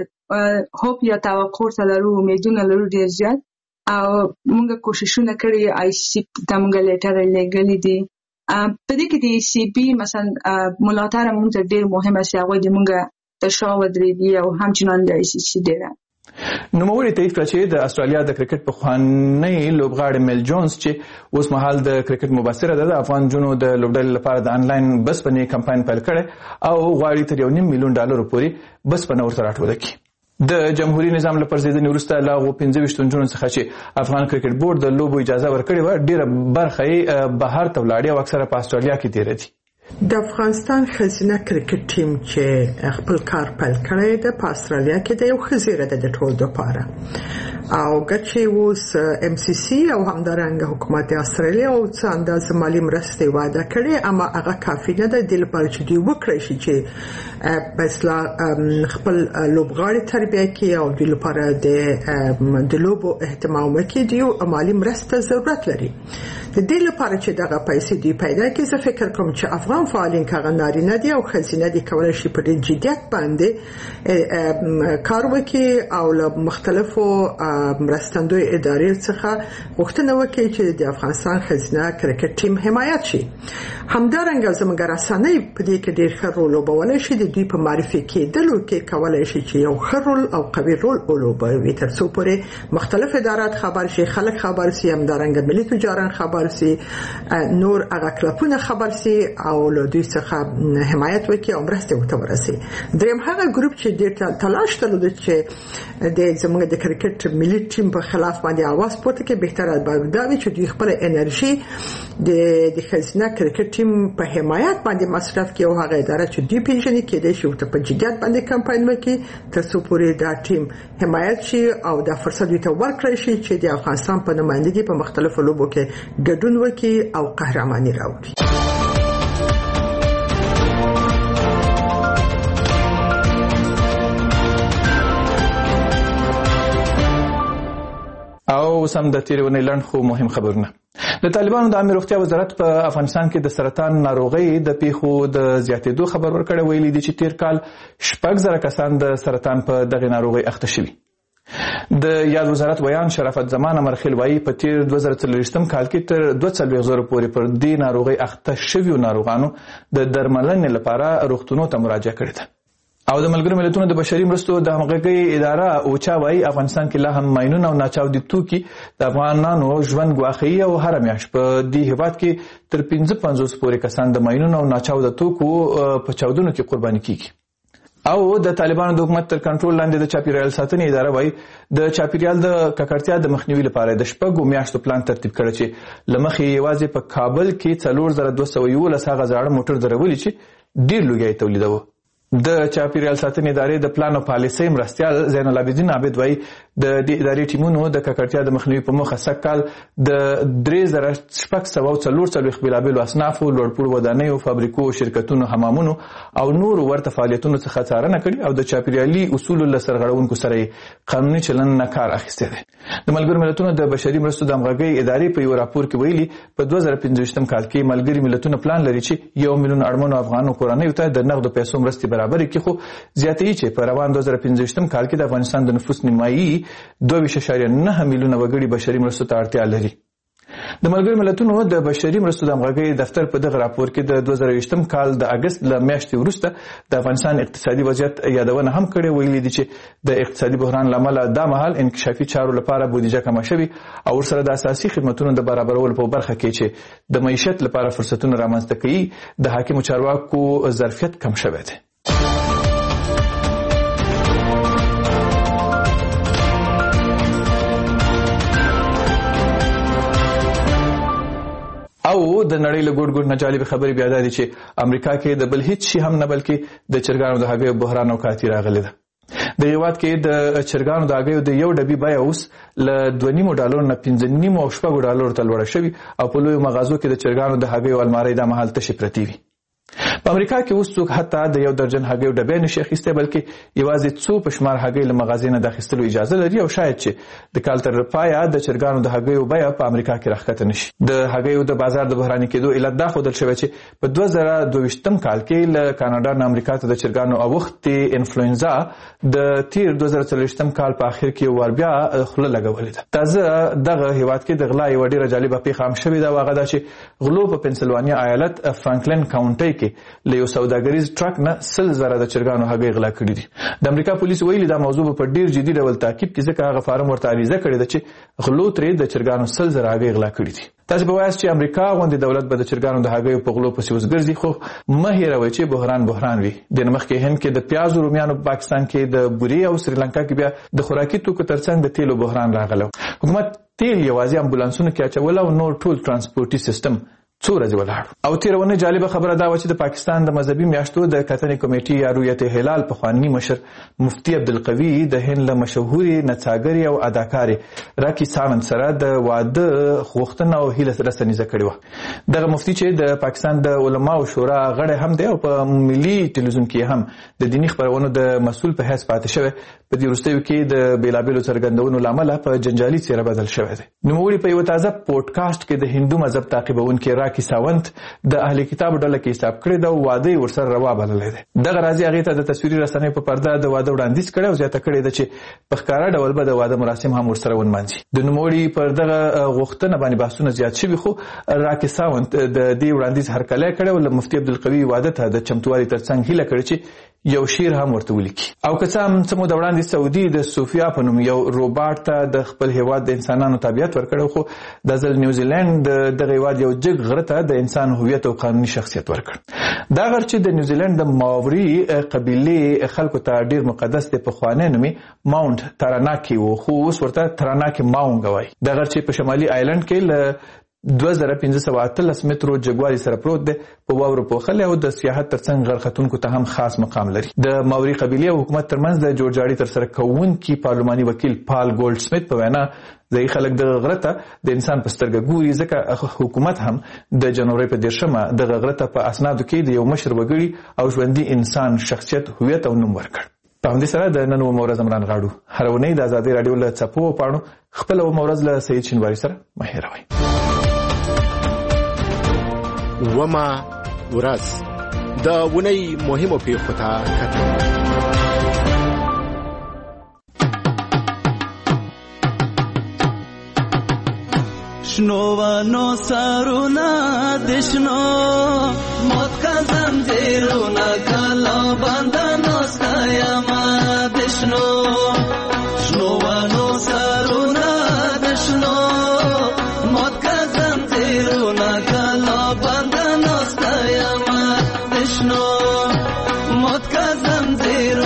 هوپ یا توقع لرو، امیدونه لرو ډیر زیات او موږ کوششونه کړي. ICC ته موږ لیټر لګلې دي. په دې کې د CP مثلا ملاتړ موږ ته ډیر مهمه سي. هغه د موږ تشاو درېږي او همچنان د ICC ډیره نوموړي تایید کړ چې د استرالیا د کرکټ پخوانی لوبغاړی میل جونز چې اوس مهال د کرکټ مبصره ده د افغان جنو د لوبډلې لپاره د انلاین بسپنې کمپاین پیل کړي او غواړي تر $1.5 ملیون پورې بسپنه ورته راټوله کړي. د جمهوریت نظام له پرځېدنې وروسته لا 25 نجونو څخه چې افغان کرکټ بورډ د لوبو اجازه ورکړې و ډیره برخه یې بهر ته ولاړې او اکثره په استرالیا کې تیرې دي. د افغانستان ښځینه کرکټ ټیم چې خپل کار پیل کړی دی په استرالیا کې د یو خزیره د ټول لپاره او ګچې اوس MCC او همدارنګه حکومت استرالیا او څه اندازه مالی مرستې وعده کړې، اما هغه کافي نه ده د لپاره چې دوی وکړي شي چې مثلا خپل لوبغاړي تربیه کوي او د لپاره د لوبو اهتمام کوي. دی مالی مرسته ضرورت لري. د دې لپاره چې دغه پیسې دی پیدا کړي زه فکر کوم چې افغان فعالین کاغه نارینه دي او ښځینه دي کولای شي په دې جديت باندې کار وکړي او له مختلفو مرستندوی ادارې څخه غوښتنه وکړي چې د افغانستان ښځینه کرکټ ټیم حمایت شي. همدارنګه زموږ رسنۍ په دې کې ډېر ښه رول ولوبولی شي. د دوی په معرفي کېدلو کې کولای شي چې یو ښه رول او قوي رول ولوبوي تر څو پورې مختلف ادارات خبر شي، خلک خبر شي، همدارنګه ملي تجاران خبر شي، نور هغه کلبونه خبر شي او له دوی څخه حمایت وکړي او مرسته ورته ورسي. دریم هغه ګروپ چې ډېر تلاش درلود چې د زموږ د کرکټ ملي ټیم په خلاف باندې आवाज پورته کړي، بهتره دا وي چې دوی خپل انرژي د ښځینه کرکټ ټیم په حمایت باندې مصرف کړي او هغه اداره چې دوی پیژني کېدای شي ورته په جديت باندې کمپاین وکړي تر څو پورې دا ټیم حمایت شي او دا فرصت دوی ته ورکړي شي چې د افغانستان په نمائندګۍ په مختلفو لوبو کې ګډون وکړي او قهرماني راوړي. او سم د تیرونې لړن خو مهم خبرونه. د طالبانو د عامه روغتیا وزارت په افغانستان کې د سرطان ناروغۍ د پیښو د زیاتېدو خبر ورکړی، ویلي دي چې تیر کال 6,000 کسان د سرطان په دغه ناروغۍ اخته شوي. د یاد وزارت ویان شرافت زمان امرخیل وایي په تیر 2023 کال کې تر 2,000 پورې پر دې ناروغۍ اخته شویو ناروغانو د درملنې لپاره روغتونونو ته مراجعه کړې ده. او د ملګرو ملتونو د بشري مرستو د همغږۍ اداره اوچا وایي افغانستان کې لا هم ماینونه او ناچاودي توکي د افغانانو ژوند ګواښي او هر میاشت په دې هیواد کې تر 55 پورې کسان د ماینونو او ناچاوده توکو په چاودنو کې قرباني کیږي. او د طالبانو د حکومت تر کنټرول لاندې د چاپیریال ساتنې اداره وایي د چاپیریال د ککړتیا د مخنیوي لپاره د 6 میاشتو پلان ترتیب کړی چې لمخې یوازې په کابل کې 4211 هغه زاړه موټر درولي چې ډیر لوګي تولیدوي. د چاپیریال ساتنې ادارې د پلان او پالیسۍ مرستیال زین العابدین عابد وایي د دې ادارې ټیمونو د ککړتیا د مخنیوي په موخه سږ کال د 3640 بېلابېلو اصنافو لوړپوړو ودانیو فابریکو شرکتونو حمامونو او نورو ورته فعالیتونو څخه څارنه کړې او د چاپیریالي اصولو له سرغړونکو سره قانوني چلند نه کار اخیستی دی. د ملګرو ملتونو د بشري مرستو د همغږۍ ادارې په یو راپور کې ویلي په 2015 کال کې ملګري ملتونه پلان لري چې 1 میلیون اړمنو افغانو کورنیو ته د نغدو پیسو مرستې برابرې کړي، خو زیاتوي چې په روان 2015 کال کې د افغانستان د نفوس نیمایي 2.9 میلیونه وګړي بشري مرستو ته اړتیا لري. د ملګرو ملتونو د بشري مرستو د همغږۍ دفتر په دغه راپور کې د 2020 کال د اگست له میاشتې وروسته د افغانستان اقتصادي وضعیت یادونه هم کړې. ویلي دي چې د اقتصادي بحران له امله دا مهال انکشافي چارو لپاره بودیجه کمه شوې او ورسره د اساسي خدماتو د برابرولو په برخه کې چې د معیشت لپاره فرصتونه رامنځته کوي د حاکمو چارواکو ظرفیت کم شوی دی. او د نړۍ له ګوټ ګوټ نه جالب خبرې بیا دا دي چې امریکا کې د بل هیڅ شي هم نه بلکې د چرګانو د هګیو بحران او کاتی راغلی ده. د هیواد کې د چرګانو د هګیو د یو ډبي بیه اوس له $2.5 نه $5.5 او $6 ته لوړه شوې او په لویو مغازو کې د چرګانو د هګیو المارۍ د مهال تشې پرتې وي. په امریکا کې اوس څوک حتی د 1 درجن هګیو ډبې نشي اخیستی بلکې یوازې څو په شمار هګۍ له مغازې نه د اخیستلو اجازه لري او شاید چې د کال تر پایه د چرګانو د هګیو بیه په امریکا کې راښکته نشي. د هګیو د بازار د بحراني کېدو علت دا ښودل شوی چې په 2022 کال کې له کاناډا نه امریکا ته د چرګانو اوښتې انفلوئنزا د تیر 2024 کال په اخر کې ور بیا خوله لګولې ده. تازه دغه هیواد کې د غلا یو ډیره جالبه پیښه هم شوې ده او هغه دا چې غلو په پنسلوانیا ایالت فرانکلین کاونټي کې له یو سوداګریز ټرک نه 100,000 د چرګانو هګۍ غلا کړي دي. د امریکا پولیس ویلي دا موضوع په ډیر جدي ډول تعقیب کړي ځکه هغه فارم ورته عریضه کړې ده چې غلو ترې د چرګانو 100,000 هګۍ غلا کړي دي. تاسو به وایاست چې امریکا غوندې دولت به د چرګانو د هګیو په غلو پسې وزګرځي، خو مه هېروئ چې بحران وي. د مخکې هند کې د پیازو رومیانو، پاکستان کې د بوري او سریلانکا کې بیا د خوراکي توکو ترڅنګ د تیلو بحران راغلی. حکومت تیل یوازې امبولانسونو کې اچول او نور ټول ترانسپورټي سیستم څو ورځې ولاړ. او تېرونه جالبه خبره دا وه چې د پاکستان د مذهبي میاشتو د کتنې کمیټې یا رویت هلال پخواني مشر مفتي عبدالقوي د هند له مشهورې نڅاګرې او اداکارې راکي ساونت سره د واده غوښتنه او هیله رسنیزه کړې وه. دغه مفتي چې د پاکستان د علماو شورا غړی هم دی او په ملي ټلویزیون کې هم د دیني خپرونو د مسؤل په حیث پاتې شوی، په دې وروستیو کې د بېلابېلو څرګندونو له امله په جنجالي څېره بدل شوی دی. نوموړي په یوه تازه پوډکاسټ کې د هندو مذهب تعقیبونکي راکي ساونت د اهل کتاب ډله کې حساب کړی دا واده ورسره روا بللی دی. دغه راځي هغې ته د تصویري رسنیو په پرده د واده وړاندیز کړی او زیاته کړې ده چې په ښکاره ډول به د واده مراسم هم ورسره ونمانځي. د نوموړي پر دغه غوښتنه باندې بحثونه زیات شوي، خو راکي ساونت د دې وړاندیز هرکلی کړی او له مفتي عبدالقوي واده ته د چمتووالي ترڅنګ هیله کړې چې یو شعر هم ورته ولیکي. او که څه هم څه موده وړاندې سعودي د صوفیا په نوم یو روباټ ته د خپل هیواد د انسانانو تابعیت ورکړی، خو دا ځل نیوزیلینډ دغه هیواد یو جګ غره ته د انسان هویت او قانوني شخصیت ورکړ. دا غر چې د نیوزیلینډ د ماوري قبیلې خلکو ته ډیر مقدس دی، پخوانی نوم یې ماونټ تراناکي و، خو اوس ورته تراناکي ماونګ وایي. دا غر چې په شمالي آیلند کې له 2518 مترو جګوالي سره پروت دی، په واورو پوښلی او د سیاحت ترڅنګ غرختونکو ته هم خاص مقام لري. د ماوري قبیلې او حکومت ترمنځ د جوړجاړي ترسره کوونکي پارلماني وکیل پال ګولډ سمیت په وینا ځایي خلک دغه غره ته د انسان په سترګه ګوري، ځکه حکومت هم د جنوري په 10 دغه غره ته په اسنادو کې د یو مشر وګړي او ژوندي انسان شخصیت، هویت او نوم ورکړ. په همدې سره د نن اومه ورځ عمران غاړو هره اونۍ د ازادۍ راډیو له څپو او پاڼو خپله اومه ورځ له سید شینواري سره مه هېروئ. ومه ورځ د اونۍ مهمو پیښو ته کتل. شنو ونو سرونه د شنو موت کا زنجیرونه کلا بندنو ستایما د شنو ونو سرونه د شنو موت کا زنجیرونه کلا بندنو ستایما د شنو موت کا زنجیرونه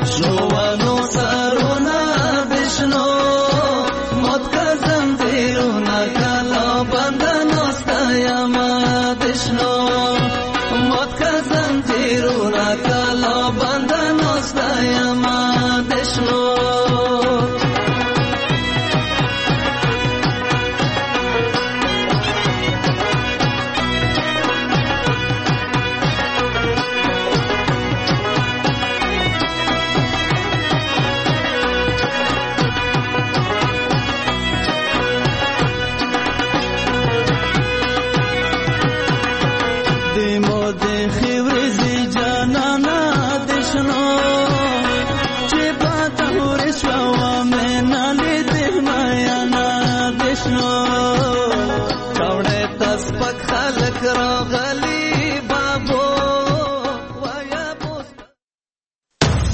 شنوانو سرونا دشنو مات کزم زیرونا کلا بندنو ستایما دشنو مات کزم زیرونا کلا بندنو ستایما